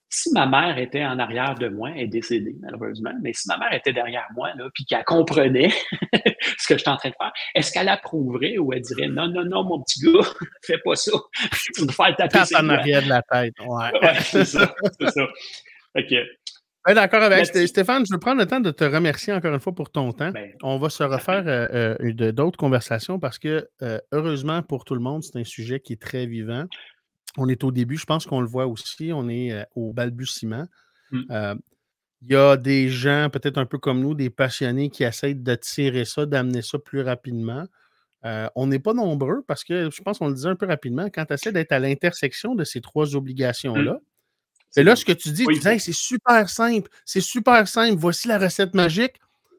si ma mère était en arrière de moi, elle est décédée malheureusement, mais si ma mère était derrière moi, là, puis qu'elle comprenait ce que je suis en train de faire, est-ce qu'elle approuverait ou elle dirait non, non, non, mon petit gars, fais pas ça, tu vas te faire taper Tape ses en doigts. arrière de la tête. Ouais. Ouais, c'est ça, c'est ça. Fait que, Ouais, d'accord avec là-dessus- Stéphane, je veux prendre le temps de te remercier encore une fois pour ton temps. Ben, On va se refaire euh, euh, de- d'autres conversations parce que, euh, heureusement pour tout le monde, c'est un sujet qui est très vivant. On est au début, je pense qu'on le voit aussi, on est euh, au balbutiement. Mm. Euh, Il y a des gens, peut-être un peu comme nous, des passionnés qui essayent de tirer ça, d'amener ça plus rapidement. Euh, on n'est pas nombreux parce que je pense qu'on le disait un peu rapidement, quand tu essaies d'être à l'intersection de ces trois obligations-là, Mm. et là, ce que tu dis, Oui, tu dis, hey, c'est super simple, c'est super simple, voici la recette magique.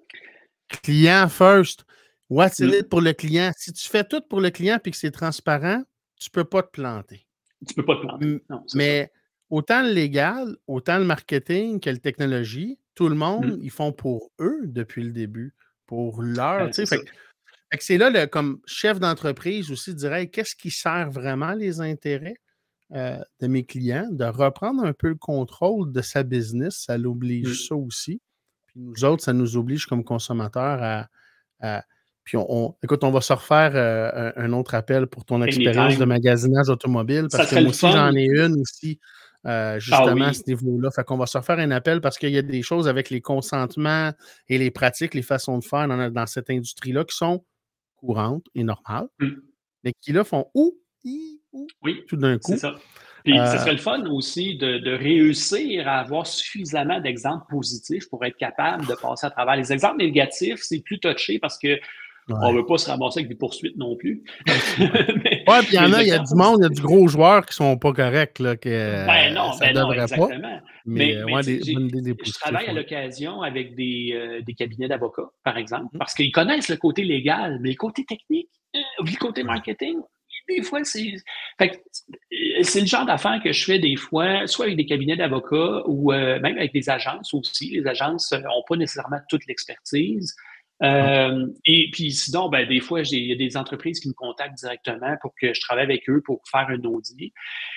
Client first. What's in Mm. it pour le client? Si tu fais tout pour le client et que c'est transparent, tu ne peux pas te planter. tu peux pas te planter. M- Non, c'est Mais autant le légal, autant le marketing que la technologie, tout le ça. monde, Mm. ils font pour eux depuis le début, pour leur. Ben, tu sais, c'est fait, ça. que- fait que c'est là, le, comme chef d'entreprise aussi, de dire hey, qu'est-ce qui sert vraiment les intérêts euh, de mes clients, de reprendre un peu le contrôle de sa business, ça l'oblige Mm. ça aussi. Puis nous autres, ça nous oblige comme consommateurs à. à- puis on, on- écoute, on va se refaire euh, un, un autre appel pour ton expérience de Anytime. magasinage automobile, Ça parce que serait moi le aussi, fun. j'en ai une aussi, euh, Ah justement à oui. ce niveau-là. Fait qu'on va se refaire un appel parce qu'il y a des choses avec les consentements et les pratiques, les façons de faire dans, dans cette industrie-là qui sont courantes et normales, Mm. mais qui là font ou, i, ou, Oui, tout d'un c'est coup. ça. Puis, ce Euh, serait le fun aussi de, de réussir à avoir suffisamment d'exemples positifs pour être capable de passer à travers. Les exemples négatifs, c'est plus touché parce que on ne ouais. veut pas se ramasser avec des poursuites non plus. mais, Ouais, puis il y en mais a, les il y a exemples du monde, il y a positifs. du gros joueurs qui sont pas corrects, là, que Ben euh, non, ça ben non, devrait pas. exactement. Mais, Mais, euh, mais ouais, tu sais, des j'ai- bonnes idées, des je positifs, travaille à ouais. l'occasion avec des, euh, des cabinets d'avocats, par exemple, Mhm. parce qu'ils connaissent le côté légal, mais le côté technique, euh, le côté Ouais. marketing, des fois, c'est. Fait que, euh, c'est le genre d'affaires que je fais des fois, soit avec des cabinets d'avocats ou euh, même avec des agences aussi. Les agences n'ont pas nécessairement toute l'expertise. Non. Euh, et puis sinon, ben, des fois, j'ai- il y a des entreprises qui me contactent directement pour que je travaille avec eux pour faire un audit.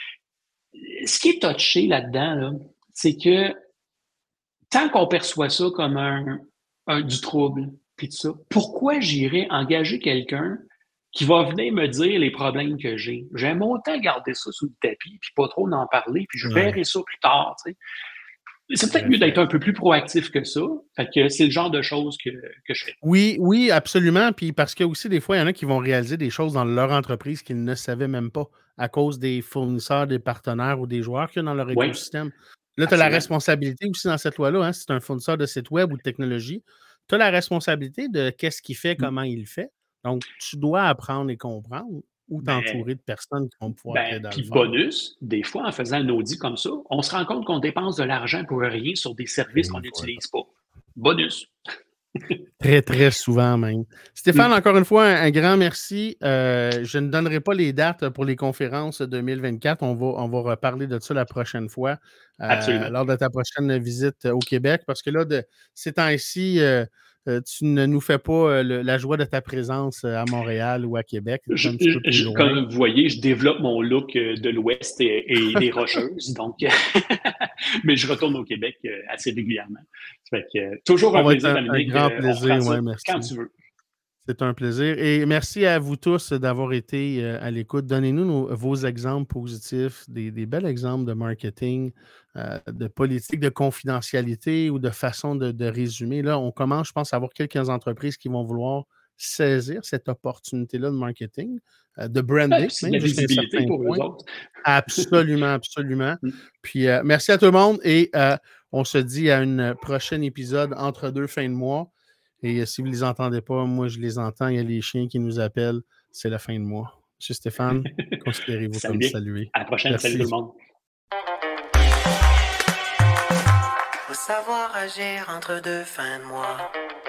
Ce qui est touché là-dedans, là, c'est que tant qu'on perçoit ça comme un, un- du trouble, puis tout ça, pourquoi j'irais engager quelqu'un qui va venir me dire les problèmes que j'ai? J'aime autant garder ça sous le tapis, puis pas trop en parler, puis je Ouais. verrai ça plus tard. Tu sais. C'est peut-être Tout à mieux fait. d'être un peu plus proactif que ça. Fait que c'est le genre de choses que, que je fais. Oui, oui, absolument. Puis parce que aussi, des fois, il y en a qui vont réaliser des choses dans leur entreprise qu'ils ne savaient même pas à cause des fournisseurs, des partenaires ou des joueurs qu'il y a dans leur Oui, écosystème. Là, tu as la absolument. responsabilité aussi dans cette loi-là, hein, si tu es un fournisseur de site web ou de technologie, tu as la responsabilité de qu'est-ce qu'il fait, Mm. comment il le fait. Donc, tu dois apprendre et comprendre ou Ben, t'entourer de personnes qui vont pouvoir ben, t'aider à puis le faire. bonus, des fois, en faisant un audit comme ça, on se rend compte qu'on dépense de l'argent pour rien sur des services Et qu'on voilà. n'utilise pas. Bonus. Très, très souvent même. Stéphane, Mm. encore une fois, un, un grand merci. Euh, je ne donnerai pas les dates pour les conférences deux mille vingt-quatre. On va, on va reparler de ça la prochaine fois, euh, Absolument. lors de ta prochaine visite au Québec, parce que là, de, ces temps-ci, euh, euh, tu ne nous fais pas euh, le- la joie de ta présence euh, à Montréal ou à Québec. Tu es Je- un petit peu plus je- loin. comme vous voyez, je développe mon look euh, de l'Ouest et, et des Rocheuses, donc, mais je retourne au Québec euh, assez régulièrement. Fait que, euh, toujours On un va être plaisir, un, un Dominique. grand Euh, on reprend plaisir. ça Ouais, merci. quand tu veux. C'est un plaisir. Et merci à vous tous d'avoir été euh, à l'écoute. Donnez-nous nos- vos exemples positifs, des, des bels exemples de marketing, euh, de politique de confidentialité ou de façon de, de résumer. Là, on commence, je pense, à avoir quelques entreprises qui vont vouloir saisir cette opportunité-là de marketing, euh, de Ouais, branding, puis c'est de même la jusqu'à un visibilité certain pour eux point. autres. Absolument, absolument. Mm. Puis euh, merci à tout le monde et euh, on se dit à un prochain épisode entre deux fins de mois. Et euh, si vous ne les entendez pas, moi je les entends. Il y a les chiens qui nous appellent. C'est la fin de mois. Monsieur Stéphane, considérez-vous Salut comme bien. salué. À la prochaine. Salut tout Merci. le monde. Faut savoir agir entre deux fins de mois.